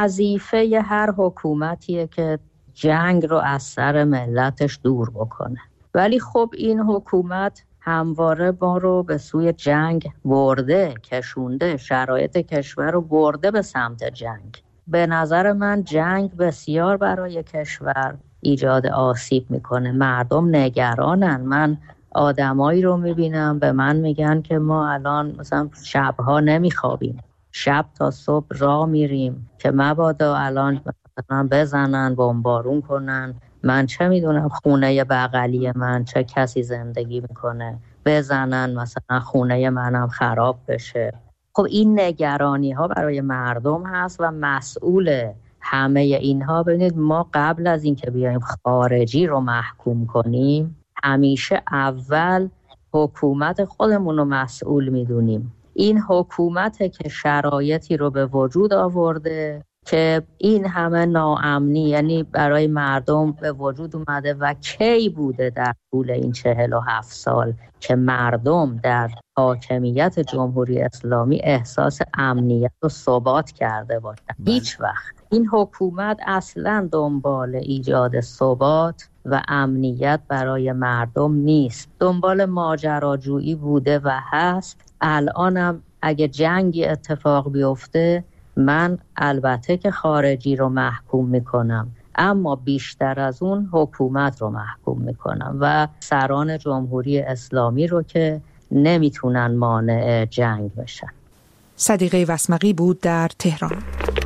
وظیفه هر حکومتیه که جنگ رو از سر ملتش دور بکنه، ولی خب این حکومت همواره ما رو به سوی جنگ برده، کشونده، شرایط کشور رو برده به سمت جنگ. به نظر من جنگ بسیار برای کشور ایجاد آسیب میکنه. مردم نگرانن. من آدمایی رو میبینم به من میگن که ما الان مثلا شبها نمیخوابیم، شب تا صبح راه میریم که مبادا الان مثلا بزنن، بمبارون کنن. من چه میدونم خونه بغلی من چه کسی زندگی میکنه، بزنن مثلا خونه منم خراب بشه. خب این نگرانی ها برای مردم هست و مسئول همه اینها. ببینید ما قبل از اینکه بیایم خارجی رو محکوم کنیم همیشه اول حکومت خودمون رو مسئول میدونیم. این حکومت که شرایطی رو به وجود آورده که این همه ناامنی یعنی برای مردم به وجود اومده و کی بوده در طول این 47 سال که مردم در حاکمیت جمهوری اسلامی احساس امنیت و ثبات کرده باشن؟ هیچ وقت. این حکومت اصلا دنبال ایجاد ثبات و امنیت برای مردم نیست، دنبال ماجراجویی بوده و هست. الانم اگه جنگی اتفاق بیفته من البته که خارجی رو محکوم میکنم، اما بیشتر از اون حکومت رو محکوم میکنم و سران جمهوری اسلامی رو که نمیتونن مانع جنگ بشن. صدیقه وسمقی بود در تهران.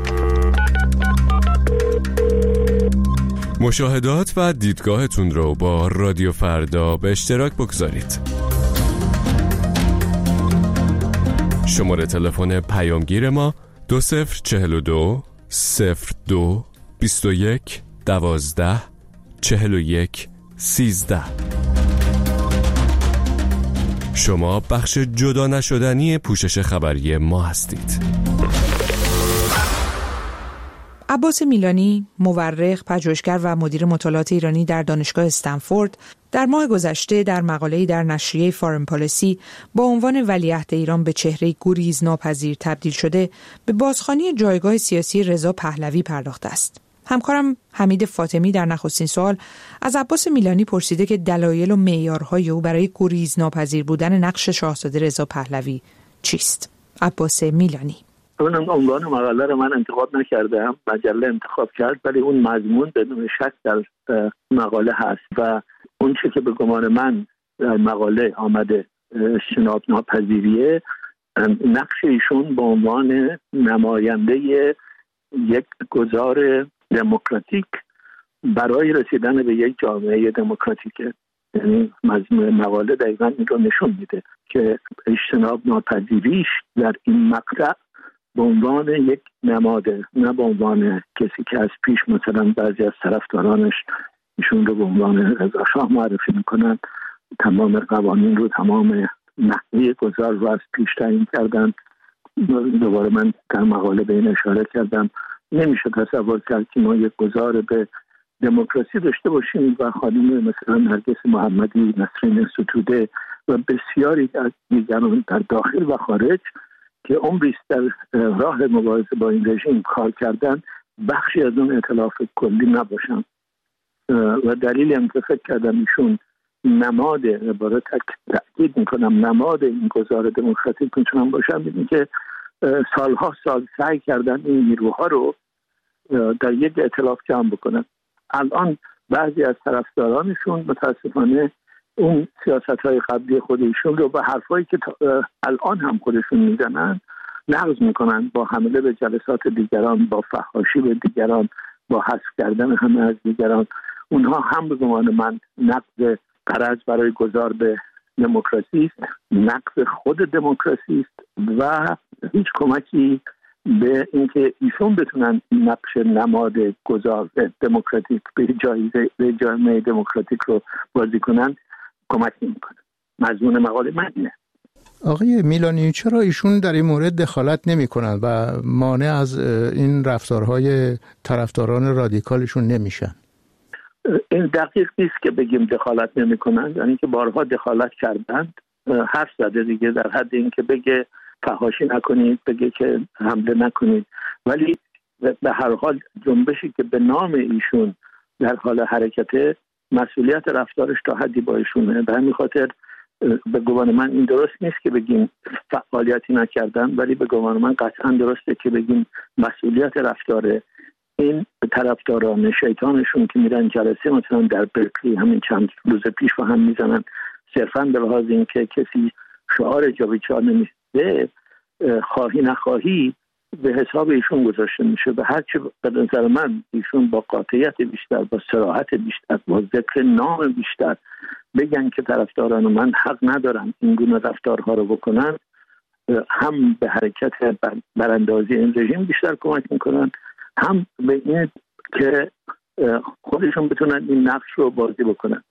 مشاهدات و دیدگاهتون رو با رادیو فردا به اشتراک بگذارید. شماره تلفن پیامگیر ما 2042 02 21 12 41 13. شما بخش جدا نشدنی پوشش خبری ما هستید. عباس میلانی، مورخ، پژوهشگر و مدیر مطالعات ایرانی در دانشگاه استنفورد، در ماه گذشته در مقاله‌ای در نشریه فارن پالیسی با عنوان ولیعهد ایران به چهره گریز ناپذیر تبدیل شده به بازخوانی جایگاه سیاسی رضا پهلوی پرداخته است. همکارم حمید فاطمی در نخستین سوال از عباس میلانی پرسیده که دلایل و معیارهای او برای گریز ناپذیر بودن نقش شاهزاده رضا پهلوی چیست؟ عباس میلانی: اون عنوان مقاله رو من انتخاب نکردم، مجله انتخاب کرد، ولی اون مضمون بدون شک در مقاله هست و اون چه که به گمان من در مقاله آمده اجتناب ناپذیریه، نقش ایشون به عنوان نماینده یک گذار دموکراتیک برای رسیدن به یک جامعه دموکراتیکه. یعنی مضمون مقاله دقیقاً این رو نشون میده که اجتناب ناپذیریش در این مقطع به عنوان یک نماده، نه به عنوان کسی که از پیش مثلا بعضی از طرفدارانش ایشون رو به عنوان رضا شاه معرفی میکنن، تمام قوانین رو، تمام نحوه گذار رو از پیش تعیین کردن. دوباره من در مقاله به این اشاره کردم، نمیشه تصور کرد که ما یک گذار به دموکراسی داشته باشیم و خانم مثلا نرگس محمدی، نسرین ستوده و بسیاری از دیگران در داخل و خارج که عمریست در راه مبارزه با این رژیم کار کردن، بخشی از اون ائتلاف کلی نباشن. و دلیلی هم که فکر کردم ایشون نماد، عبارت تأکید میکنم، نماد این گذار دموکراتیک میتونن باشن، میدونی که سالها سال سعی کردن این نیروها رو در یک ائتلاف جمع بکنن. الان بعضی از طرفدارانشون متاسفانه اون سیاست‌های قبلی خودشون رو به حرفایی که الان هم خودشون میزنن نقض میکنن، با حمله به جلسات دیگران، با فحاشی به دیگران، با حذف کردن همه از دیگران. اونها هم به گمان من نقض غرض برای گذار به دموکراسی است، نقض خود دموکراسی است و هیچ کمکی به اینکه ایشون بتونن نقش نماد گذار دموکراتیک به جامعه دموکراتیک رو بازی کنن کمک نمیکنه. مضمون مقاله من اینه. آقای میلانی، چرا ایشون در این مورد دخالت نمی کنن و مانع از این رفتارهای طرفداران رادیکالشون نمیشن؟ این دقیق نیست که بگیم دخالت نمی کنن، یعنی که بارها دخالت کردند. حرف زده دیگه، در حد این که بگه فحاشی نکنید، بگه که حمله نکنید، ولی به هر حال جنبشی که به نام ایشون در حال حرکته، مسئولیت رفتارش تا حدی با ایشونه. به همین خاطر به گمان من این درست نیست که بگیم فعالیتی نکردن، ولی به گمان من قطعا درسته که بگیم مسئولیت رفتار این طرفداران شیطانشون که میرن جلسه مثلا در برکلی همین چند روز پیش و هم میزنن، صرفا به لحاظ این که کسی شعار جابجا نمیده، خواهی نخواهی به حساب ایشون گذاشته میشه. به هر چه به نظر من ایشون با قاطعیت بیشتر، با صراحت بیشتر، با ذکر نام بیشتر بگن که طرفداران من حق ندارن این گونه رفتارها رو بکنن، هم به حرکت براندازی این رژیم بیشتر کمک میکنن، هم به این که خودشون بتونن این نقش رو بازی بکنن.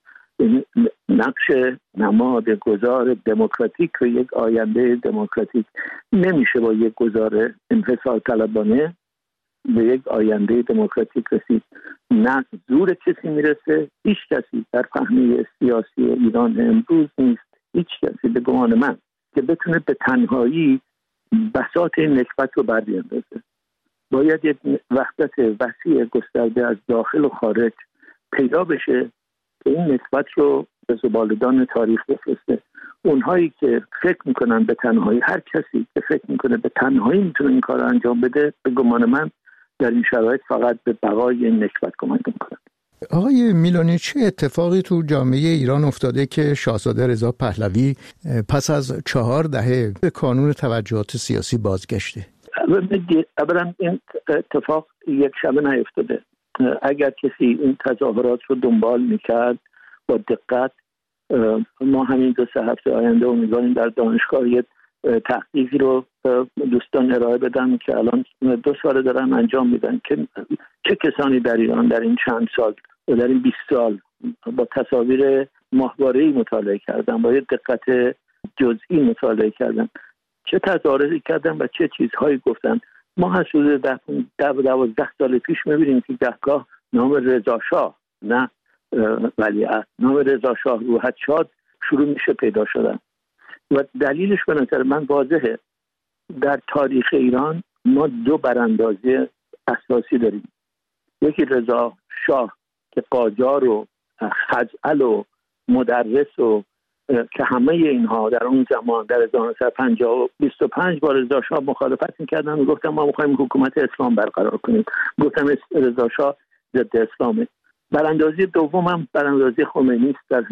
نقش نماد گذار دموکراتیک و یک آینده دموکراتیک نمیشه با یک گذار انفصال طلبانه به یک آینده دموکراتیک رسید. نه زور کسی میرسه، هیچ کسی در فهمی سیاسی ایران امروز نیست، هیچ کسی به گمان من که بتونه به تنهایی بساط این نکبت رو بربیاندازه. باید یک وحدت وسیع گسترده از داخل و خارج پیدا بشه که این نکبت رو به زبالدان تاریخ بفرسته. اونهایی که فکر میکنن به تنهایی، هر کسی که فکر میکنه به تنهایی میتونه این کار رو انجام بده، به گمان من در این شرایط فقط به بقای این نکبت کمک میکنه. آقای میلانی، چه اتفاقی تو جامعه ایران افتاده که شاهزاده رضا پهلوی پس از 4 دهه به کانون توجهات سیاسی بازگشته؟ اولا این اتفاق یک شبه نیفتاده. اگر کسی این تظاهرات رو دنبال میکرد با دقت، ما همین 2-3 هفته آینده امیدواریم در دانشگاه یک تحقیقی رو دوستان ارائه بدن که الان 2 سال دارن انجام میدن که چه کسانی در ایران در این چند سال و در این 20 سال با تصاویر ماهواره‌ای مطالعه کردن، با یک دقت جزئی مطالعه کردن، چه تظاهراتی کردن و چه چیزهایی گفتن. ما از حدود 10-12 سال پیش می‌بینیم که گهگاه نام رضا شاه، نه ولیعهد، نام رضا شاه روحت شاد شروع میشه پیدا شدن و دلیلش به نظر من واضحه. در تاریخ ایران ما 2 براندازی اساسی داریم. یکی رضا شاه که قاجار و خزعل و مدرس و که همه اینها در اون زمان در 1925 با رضا شاه مخالفت میکردن و گفتن ما میخوایم حکومت اسلام برقرار کنیم. گفتم رضا شاه ضد اسلامه. براندازی دوم هم براندازی خمینی است در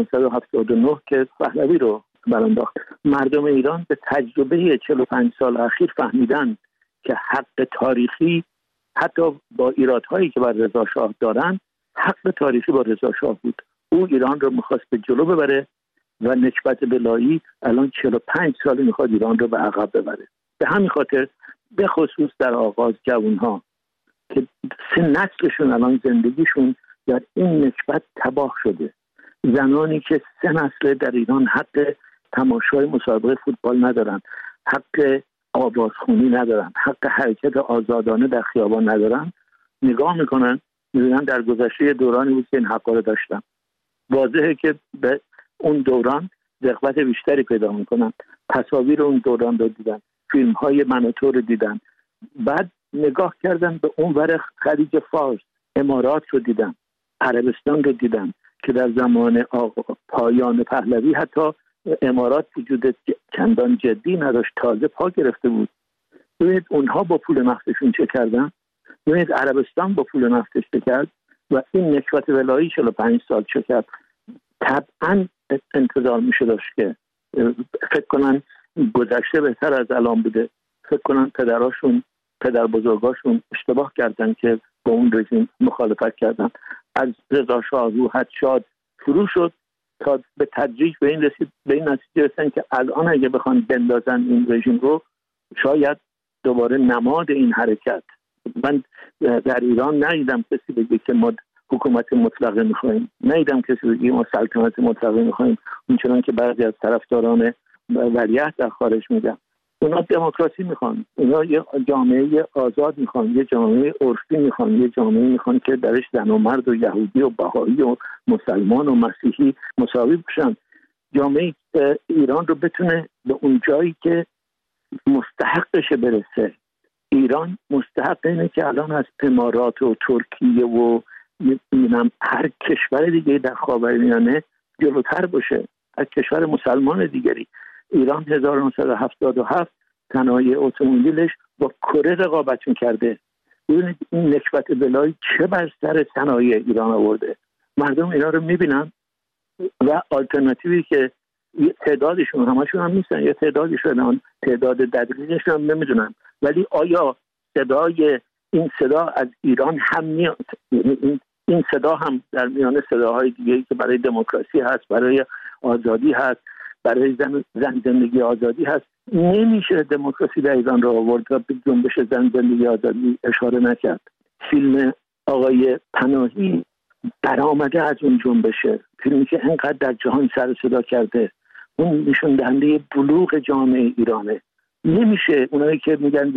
1979 که پهلوی رو برانداخت. مردم ایران به تجربه 45 سال اخیر فهمیدن که حق تاریخی حتی با ایرادهایی که بر رضا شاه دارن، حق تاریخی با رضا شاه بود. او ایران رو میخواست به جلو ببره و نکبت بلایی الان 45 سال میخواد ایران رو به عقب ببره. به همین خاطر به خصوص در آغاز جوانها که 3 نسلشون الان زندگیشون در این نکبت تباه شده، زنانی که 3 نسل در ایران حق تماشای مسابقه فوتبال ندارن، حق آوازخونی ندارن، حق حرکت آزادانه در خیابان ندارن، نگاه میکنن میبینن در گذشته دورانی بود که این حقا رو داشتن. واضحه که به اون دوران رغبت بیشتری پیدا میکنن. تصاویر اون دوران رو دیدن، فیلم های من و تو رو دیدن، بعد نگاه کردن به اون ور خلیج فارس، امارات رو دیدن، عربستان رو دیدن که در زمان پایان پهلوی حتی امارات وجود چندان جدی نداشت، تازه پا گرفته بود. ببینید اونها با پول نفتشون چه کردن، ببینید عربستان با پول نفتش چه کرد و این نکبت ولایی 45 سال چه کرد. طبعا انتظار میشه داشت که فکر کنن گذشته بهتر از الان بوده، فکر کنن پدر بزرگاشون اشتباه کردن که با اون رژیم مخالفت کردن. از رضا شاه روحت شاد شروع شد تا به تدریج به این نتیجه رسیدن که الان اگه بخوان بندازن این رژیم رو، شاید دوباره نماد این حرکت. من در ایران ندیدم کسی بگه که ما حکومت مطلقه میخوایم، ندیدم کسی بگه ما سلطنت مطلقه میخوایم، اونچنان که بعضی از طرفداران ولیعهد در خارج میگن. اونا دموکراسی میخوان، اونا یه جامعه آزاد میخوان، یه جامعه عرفی میخوان، یه جامعه میخوان که درش زن و مرد و یهودی و بهایی و مسلمان و مسیحی مساوی باشن. جامعه ایران رو بتونه به اون جایی که مستحقش برسه. ایران مستحق اینه که الان از امارات و ترکیه و هر کشور دیگه در خاورمیانه جلوتر باشه، از کشور مسلمان دیگری. ایران 1977 صنایع اتومبیلش با کره رقابت می‌کرده. ببینید این نکبت بلایی چه بر سر صنایع ایران آورده. مردم اینا رو می‌بینن و آلترناتیوی که تعدادشون همشون هم نیستن، یا تعدادشون تعداد دقیقشون هم نمیدونن، ولی آیا این صدا از ایران هم میاد؟ این صدا هم در میان صداهای دیگه‌ای که برای دموکراسی هست، برای آزادی هست، برای زن زندگی آزادی هست. نمیشه دموکراسی در ایران رو آورد و به جنبش زن زندگی آزادی اشاره نکرد. فیلم آقای پناهی برآمده از اون جنبشه، فیلمی که انقدر در جهان سر صدا کرده. اون نشون دهنده بلوغ جامعه ایرانه. نمیشه اونایی که میگن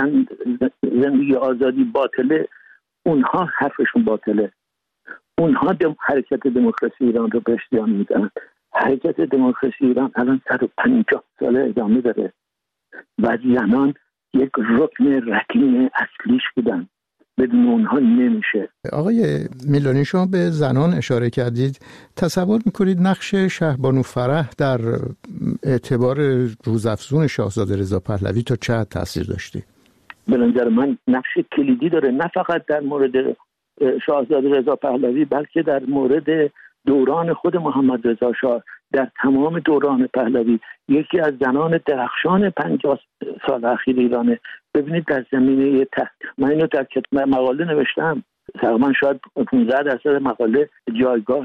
زندگی آزادی باطله، اونها حرفشون باطله. اونها حرکت دموکراسی ایران رو به اشتیان میزنن. حرکت دموکراسی ایران الان 150 ساله ادامه داره و زنان یک رکن رکین اصلیش بودن، بدون اونها نمیشه. آقای میلانی، شما به زنان اشاره کردید. تصور میکنید نقش شهبانو فرح در اعتبار روزافزون شاهزاده رضا پهلوی تا چه حد تاثیر داشته؟ به نظر من نقش کلیدی داره، نه فقط در مورد شاهزاده رضا پهلوی بلکه در مورد دوران خود محمد رضا شاه. در تمام دوران پهلوی یکی از زنان درخشان 50 سال اخیر ایرانه. ببینید در زمینه من اینو در مقاله نوشتم، تقریبا شاید 15% مقاله جایگاه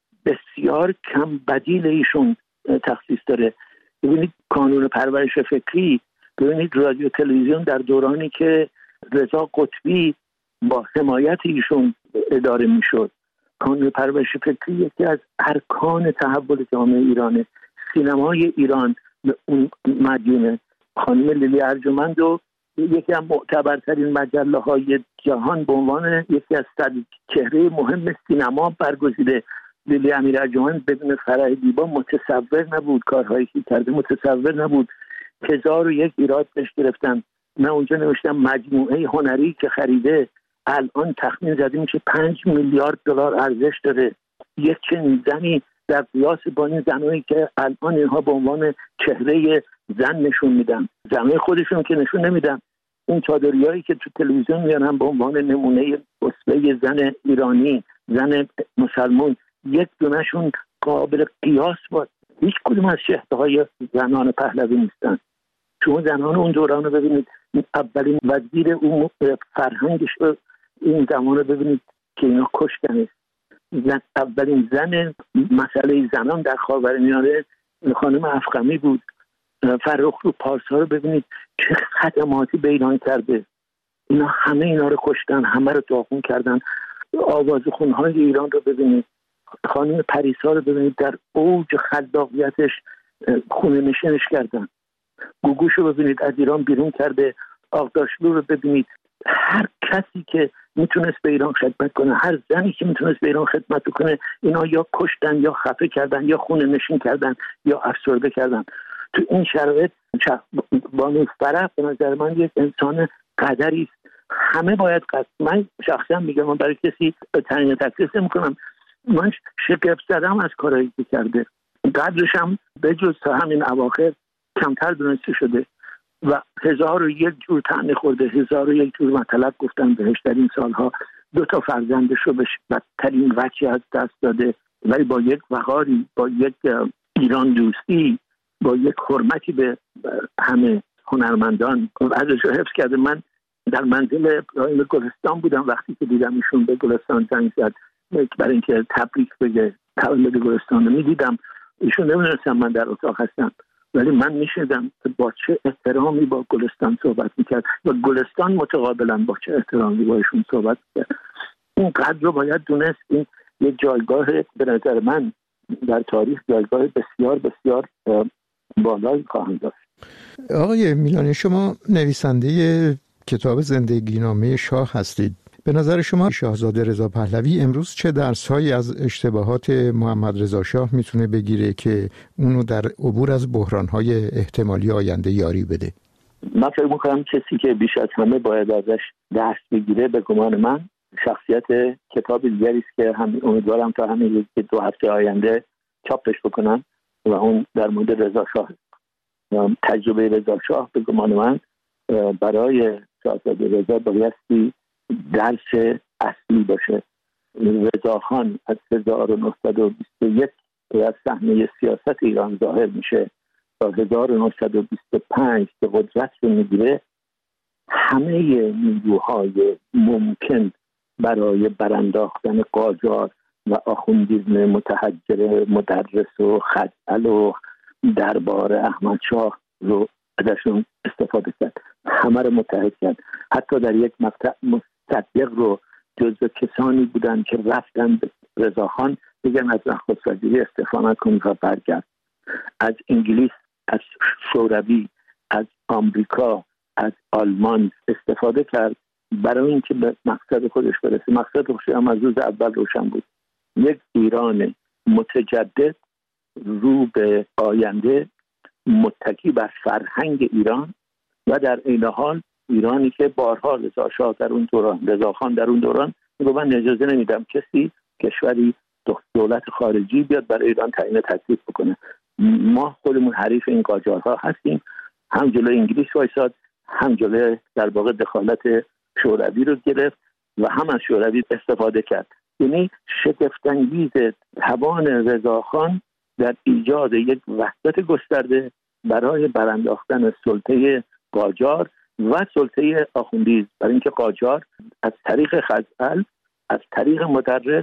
بسیار کم بدیل ایشون تخصیص داره. ببینید کانون پرورش فکری، ببینید رادیو تلویزیون در دورانی که رضا قطبی با حمایت ایشون اداره میشد. کانون پرورش فکری یکی از ارکان تحول جامعه ایرانه. سینمای ایران به اون مدیونه. خانم لیلی ارجمند و یکی از معتبرترین مجله های جهان به عنوان یکی از 100 چهره مهم سینما برگزیده. لیلی امیر ارجمند بدون فرح دیبا متصور نبود کارهایی که کرده، متصور نبود. 1001 ایراد بهش گرفتن. من اونجا نوشتم مجموعه هنری که خریده الان تخمین زده میشه 5 میلیارد دلار ارزش داره. یک چنین زنی در قیاس با این زنایی که الان اینها به عنوان چهره زن نشون میدن، زنای خودشون که نشون نمیدن، این چادریایی که تو تلویزیون میارن به عنوان نمونه اسوه زن ایرانی، زن مسلمان، یک دونشون قابل قیاس با هیچ کدوم از شهرهای زنان پهلوی نیستن. شما زنان اون دوران رو ببینید، اولین وزیر اون فرهنگش این زمان رو ببینید که اینا کشتنه. اولین زن مسئله زنان در خاورمیانه خانم افخمی بود. فرخ رو پارسا رو ببینید چه خدماتی به ایران کرده. اینا همه اینا رو کشتن، همه رو داغون کردن. آوازخونهای ایران رو ببینید، خانم پریسا رو ببینید در اوج خلاقیتش خونه نشینش کردن. گوگوش رو ببینید از ایران بیرون کرده. آغداشلو رو ببینید. هر کسی که میتونست به ایران خدمت کنه، هر زنی که میتونست به ایران خدمت کنه، اینا یا کشتن یا خفه کردن یا خونه نشین کردن یا افسرده کردن. تو این شرایط بانو فرح به نظر من یک انسان قدری است. همه باید من شخصا میگم، من برای کسی تعیین تکلیف نمی‌کنم، من شگفت زدم از کارهایی که کرده. قدرش هم به جز همین اواخر کمتر دونسته شده و 1001 جور طعنه خورده، 1001 جور مطلب گفتن بهش در این سالها. 2 فرزندش رو به بدترین وجه از دست داده، ولی با یک وقاری، با یک ایران دوستی، با یک حرمتی به همه هنرمندان ازش رو حفظ کرده. من در منزل ابراهیم گلستان بودم وقتی که دیدم ایشون به گلستان زنگ زد برای اینکه تبریک بگه تولد گلستان رو میدیدم. ایشون نمیدونستم من در اتاق هستم، ولی من میشدم با چه احترامی با گلستان صحبت میکرد و گلستان متقابلا با چه احترامی با ایشون صحبت میکرد. این قدر رو باید دونست. این یک جایگاه به نظر من در تاریخ جایگاه بسیار بسیار بالایی خواهند داشت. آقای میلانی، شما نویسنده کتاب زندگی نامه شاه هستید. به نظر شما شاهزاده رضا پهلوی امروز چه درس‌هایی از اشتباهات محمد رضا شاه میتونه بگیره که اونو در عبور از بحران‌های احتمالی آینده یاری بده؟ من فکر می‌کنم کسی که بیش از همه باید ازش درس بگیره به گمان من شخصیت کتاب دیگری است که امیدوارم تا همین 2 هفته آینده چاپش بکنن و اون در مورد رضا شاه، تجربه رضا شاه به گمان من برای شاهزاده رضا بایستی درس اصلی باشه. رضا خان از 1921 از صحنه سیاست ایران ظاهر میشه تا 1925 که قدرت رو میگیره، همه نیروهای ممکن برای برانداختن قاجار و آخوندیزم متحجر مدرس و خجل و دربار احمد شاه رو ازشون استفاده کرد. همه رو متحد کرد. حتی در یک مقطع مصدق رو جزو کسانی بودن که رفتن به رضاخان بگن از نخست وزیری استعفا نکن و برگرد. از انگلیس، از شوروی از آمریکا، از آلمان استفاده کرد برای اینکه به مقصد خودش برسه. مقصد خودش هم از روز اول روشن بود: یک ایران متجدد رو به آینده، متکی بر فرهنگ ایران و در عین حال ایرانی که بارها رضاشاه در اون دوران، رضاخان در اون دوران میگه من اجازه نمیدم کسی، کشوری، دولت خارجی بیاد برای ایران تعیین تکلیف بکنه. ما خودمون حریف این قاجارها هستیم. هم جلوی انگلیس وایساد، هم جلوی در واقع دخالت شوروی رو گرفت و هم از شوروی استفاده کرد. یعنی شگفت‌انگیز توان رضاخان در ایجاد یک وحدت گسترده برای برانداختن سلطه قاجار و سلطه آخوندی، برای اینکه قاجار از طریق خزعل، از طریق مدرس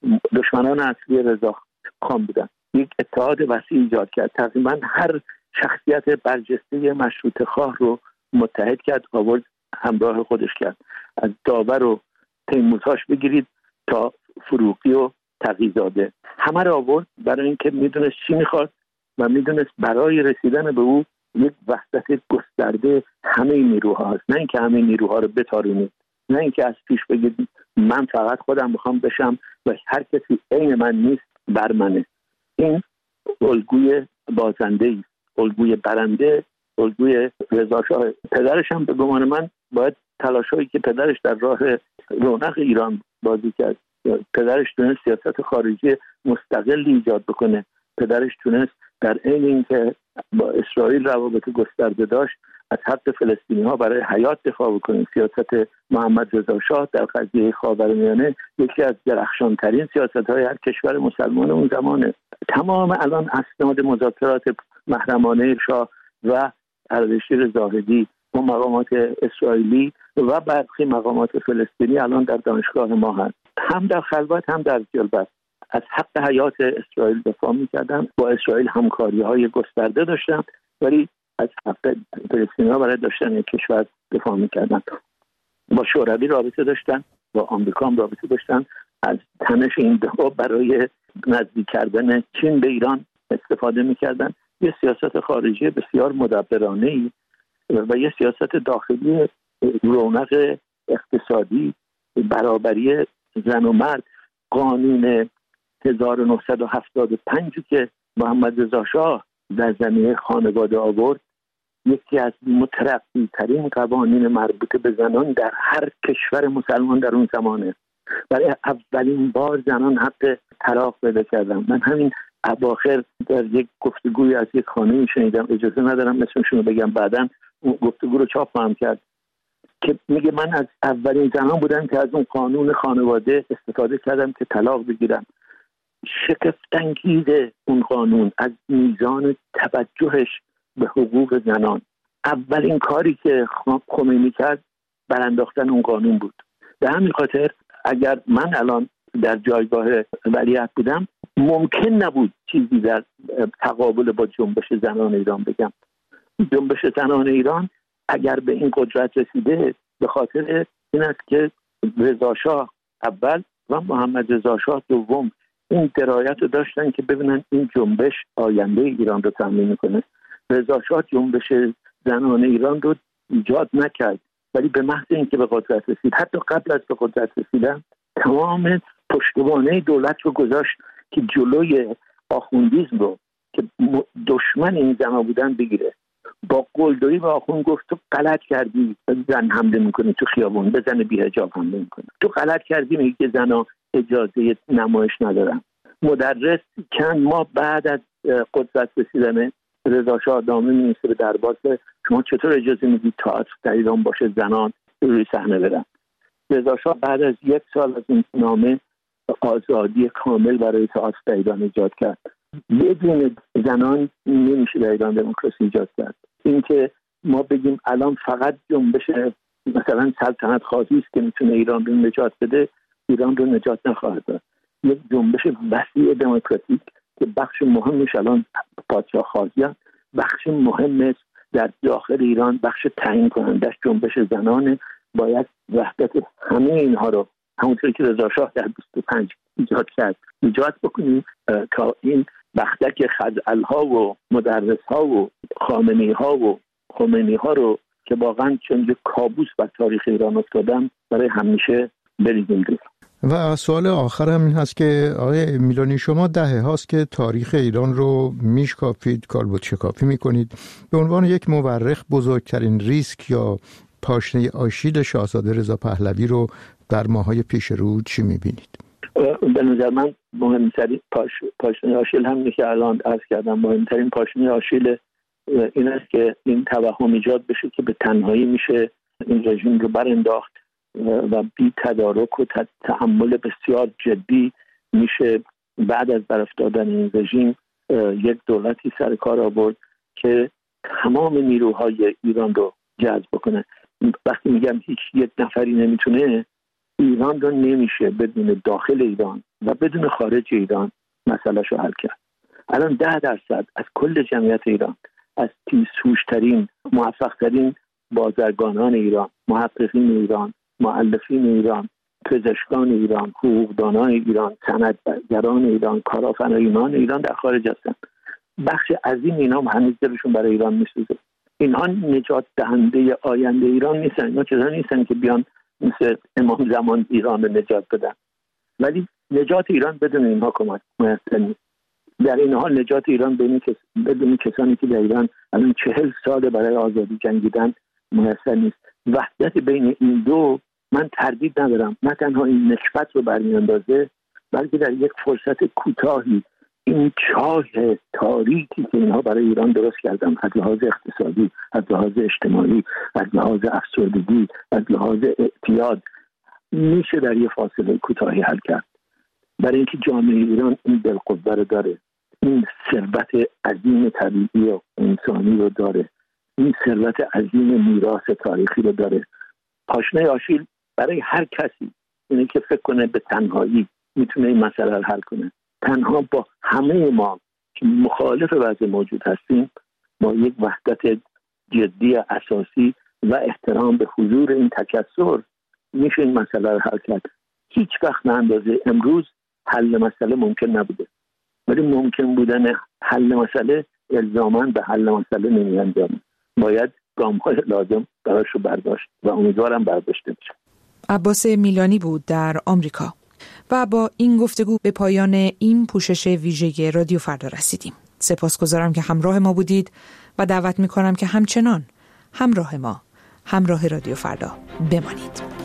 دشمنان اصلی رضاخان بودن. یک اتحاد وسیع ایجاد کرد، تقریبا هر شخصیت برجسته مشروطه خواه رو متحد کرد، آورد همراه خودش کرد. از داور و تیمورتاش بگیرید تا فروغی و تقی‌زاده، همه رو آورد برای اینکه میدونست چی میخواد و میدونست برای رسیدن به او یک وحدت گسترده همه نیروها هست. نه اینکه همه نیروها رو بتارونید، نه اینکه از پیش بگید من فقط خودم میخوام بشم و هر کسی عین من نیست بر منه. این الگوی بازنده است، الگوی برنده، الگوی رضاشاه. پدرش هم به گمان من باید تلاشایی که پدرش در راه رونق ایران بازی کرد. پدرش تونست سیاست خارجی مستقلی ایجاد بکنه. پدرش تونست در عین اینکه با اسرائیل روابط گسترده داشت، از حق فلسطینی ها برای حیات دفاع بکنه. سیاست محمد رضا شاه در قضیه خاورمیانه یکی از درخشانترین سیاست های هر کشور مسلمان اون زمانه. تمام الان اسناد مذاکرات محرمانه شاه و اردشیر زاهدی و مقامات اسرائیلی و برخی مقامات فلسطینی الان در دانشگاه ما هست. هم در خلوت هم در جلوت از حق حیات اسرائیل دفاع می‌کردن، با اسرائیل همکاری‌های گسترده داشتن، ولی از حق فلسطینی‌ها برای داشتن یک کشور دفاع می‌کردن. با شوروی رابطه داشتن، با آمریکا هم رابطه داشتن. از تنش این دو برای نزدیک کردن چین به ایران استفاده می‌کردن. یه سیاست خارجی بسیار مدبرانه‌ای و یه سیاست داخلی رونق اقتصادی، برابری زن و مرد. قانون 1975 که محمد رضا شاه در زمینه خانواده آورد، یکی از مترقی ترین قوانین مربوط به زنان در هر کشور مسلمان در اون زمانه. برای اولین بار زنان حق طلاق پیدا کردن. من همین اواخر در یک گفتگوی از یک خانمی شنیدم، اجازه ندارم اسمشون رو بگم، بعداً اون گفتگو رو چاپ خواهم کرد، که میگه من از اولین زنان بودم که از اون قانون خانواده استفاده کردم که طلاق بگیرم. شگفت‌انگیز اون قانون از میزان توجهش به حقوق زنان. اولین کاری که خمینی کرد برانداختن اون قانون بود. به همین خاطر اگر من الان در جایگاه ولیعهد بودم، ممکن نبود چیزی در تقابل با جنبش زنان ایران بگم. جنبش زنان ایران اگر به این قدرت رسیده به خاطر این است که رضا شاه اول و محمد رضا شاه دوم این درایت رو داشتن که ببینن این جنبش آینده ایران رو تضمین میکنه. رضا شاه جنبش زنان ایران رو ایجاد نکرد، ولی به محض اینکه به قدرت رسید، حتی قبل از به قدرت رسیدن، تمام پشتوانه دولت رو گذاشت که جلوی آخوندیسم رو که دشمن این زنان بودن بگیره. با قلدری به آخوند گفت تو غلط کردی زن حمله میکنی تو خیابون، به زن بی‌حجاب حمله میکنی. تو غلط کردی میگی که زنها اجازه نمایش ندارن. مدرس چند ماه بعد از قدرت رسیدن رضا شاه نامه می‌نویسه به دربار که شما چطور اجازه میدید تئاتر در ایران باشه زنان روی صحنه برن. رضا شاه بعد از 1 سال از این نامه آزادی کامل برای تئاتر در ایران ایجاد کرد. بدون زنان نمیشه در ایران دموکراسی ایجاد کرد. اینکه ما بگیم الان فقط جنبش مثلا سلطنت خواهی است که میتونه ایران رو نجات بده، ایران رو نجات نخواهد داد. یک جنبش وسیع دموکراتیک که بخش مهمش الان پادشاه خواهیان، بخش مهم در داخل ایران بخش تعیین کنندش جنبش زنانه. باید وحدت همه اینها رو همونطوری که رضا شاه در 25 ایجاد کرد ایجاد بکنیم تا این بختک خزعل‌ها و مدرس‌ها و خامنه‌ای‌ها و خمینی ها رو که واقعا چون یک کابوس بر تاریخ ایران افتادن برای همیشه بریزیم دور. و سوال آخر هم این هست که آقای میلانی، شما دهه هاست که تاریخ ایران رو میشکافید، کالبد شکافی میکنید. به عنوان یک مورخ بزرگترین ریسک یا پاشنه آشیل شاهزاده رضا پهلوی رو در ماهای پیش رو چی میبینید؟ به نظر من مهمترین پاشنه آشیل همینه که الان عرض کردم. مهمترین پاشنه آشیل این است که این توهم ایجاد بشه که به تنهایی میشه این رژیم رو برانداخت و بی تدارک و تأمل بسیار جدی میشه بعد از برافتادن این رژیم یک دولتی سر کار آورد که تمام نیروهای ایران رو جذب بکنه. وقتی میگم هیچ یک نفری نمیتونه، ایران رو نمیشه بدون داخل ایران و بدون خارج ایران مسئله‌شو حل کرد. الان 10% از کل جمعیت ایران، از تیزهوش‌ترین موفق‌ترین بازرگانان ایران، محققین ایران، مؤلفین ایران، پزشکان ایران، حقوقدانان ایران، صنعتگران ایران، کارآفرینان ایران در خارج هستند. بخش عظیم اینا هم هنوز دلشون برای ایران میسوزه. اینها نجات دهنده آینده ایران نیستن. اینا کسانی نیستن که بیان مثل امام زمان ایران رو نجات بدن، ولی نجات ایران بدون اینها کمک میسر نیست. در این حال نجات ایران بدون کسانی که در ایران الان 40 سال برای آزادی جنگیدن میسر نیست. وحدت بین این دو، من تردید ندارم، نه تنها این نکبت رو برمیاندازه، بلکه در یک فرصت کوتاهی این چاه تاریکی که اینها برای ایران درست کردن، از لحاظ اقتصادی، از لحاظ اجتماعی، از لحاظ افسردگی، از لحاظ اعتیاد، میشه در یک فاصله کوتاهی حل کرد. برای اینکه جامعه ایران این دلقوه رو داره، این ثروت عظیم طبیعی و انسانی رو داره، این ثروت عظیم میراث تاریخی رو داره. پاشنه آشیل برای هر کسی اینه که فکر کنه به تنهایی میتونه این مسئله رو حل کنه. تنها با همه ما که مخالف وضع موجود هستیم، با یک وحدت جدی اساسی و احترام به حضور این تکثر، میشه این مسئله رو حل کرد. هیچ وقت به اندازه امروز حل مسئله ممکن نبوده، ولی ممکن بودن حل مسئله الزاماً به حل مسئله نمی‌انجامه. باید گام‌های لازم براش رو برداشت و امیدوارم برداشته بشه. عباس میلانی بود در آمریکا. و با این گفتگو به پایان این پوشش ویژه رادیو فردا رسیدیم. سپاسگزارم که همراه ما بودید و دعوت می‌کنم که همچنان همراه ما، همراه رادیو فردا بمانید.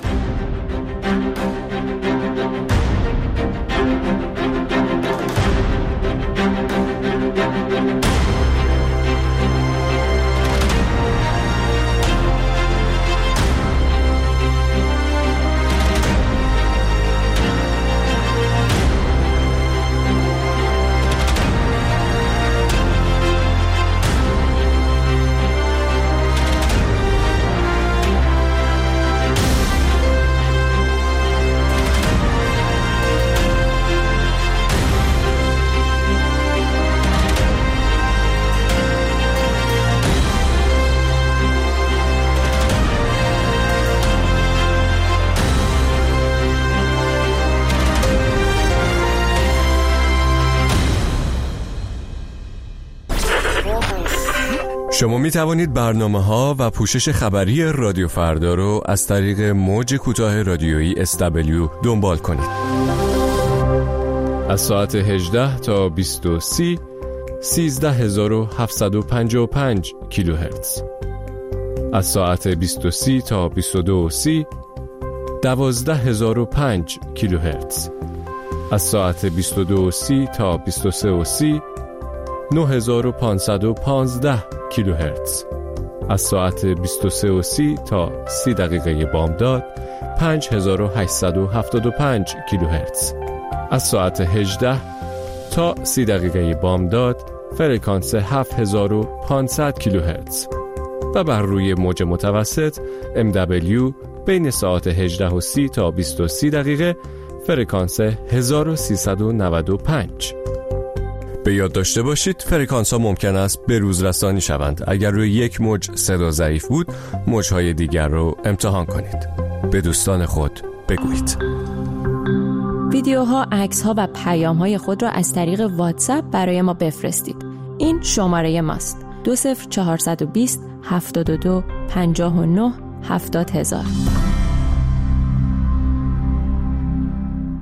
شما می توانید برنامه‌ها و پوشش خبری رادیو فردا رو از طریق موج کوتاه رادیویی SW دنبال کنید. از ساعت 18 تا 20:30 13755 کیلوهرتز. از ساعت 20:30 تا 22:30 12005 کیلوهرتز. از ساعت 22:30 تا 23:30 9515 کیلوهرتز. از ساعت 23:30 تا 30 دقیقه بامداد 5875 کیلوهرتز. از ساعت 18 تا 30 دقیقه بامداد فرکانس 7500 کیلوهرتز و بر روی موج متوسط MW بین ساعت 18:30 تا 20:30 دقیقه فرکانس 1395. به یاد داشته باشید فرکانس ها ممکن است به روز رسانی شوند. اگر روی یک موج صدا ضعیف بود، موجهای دیگر رو امتحان کنید. به دوستان خود بگویید. ویدیوها، عکس‌ها و پیام‌های خود را از طریق واتساپ برای ما بفرستید. این شماره ماست: 20420 72 59 70 000.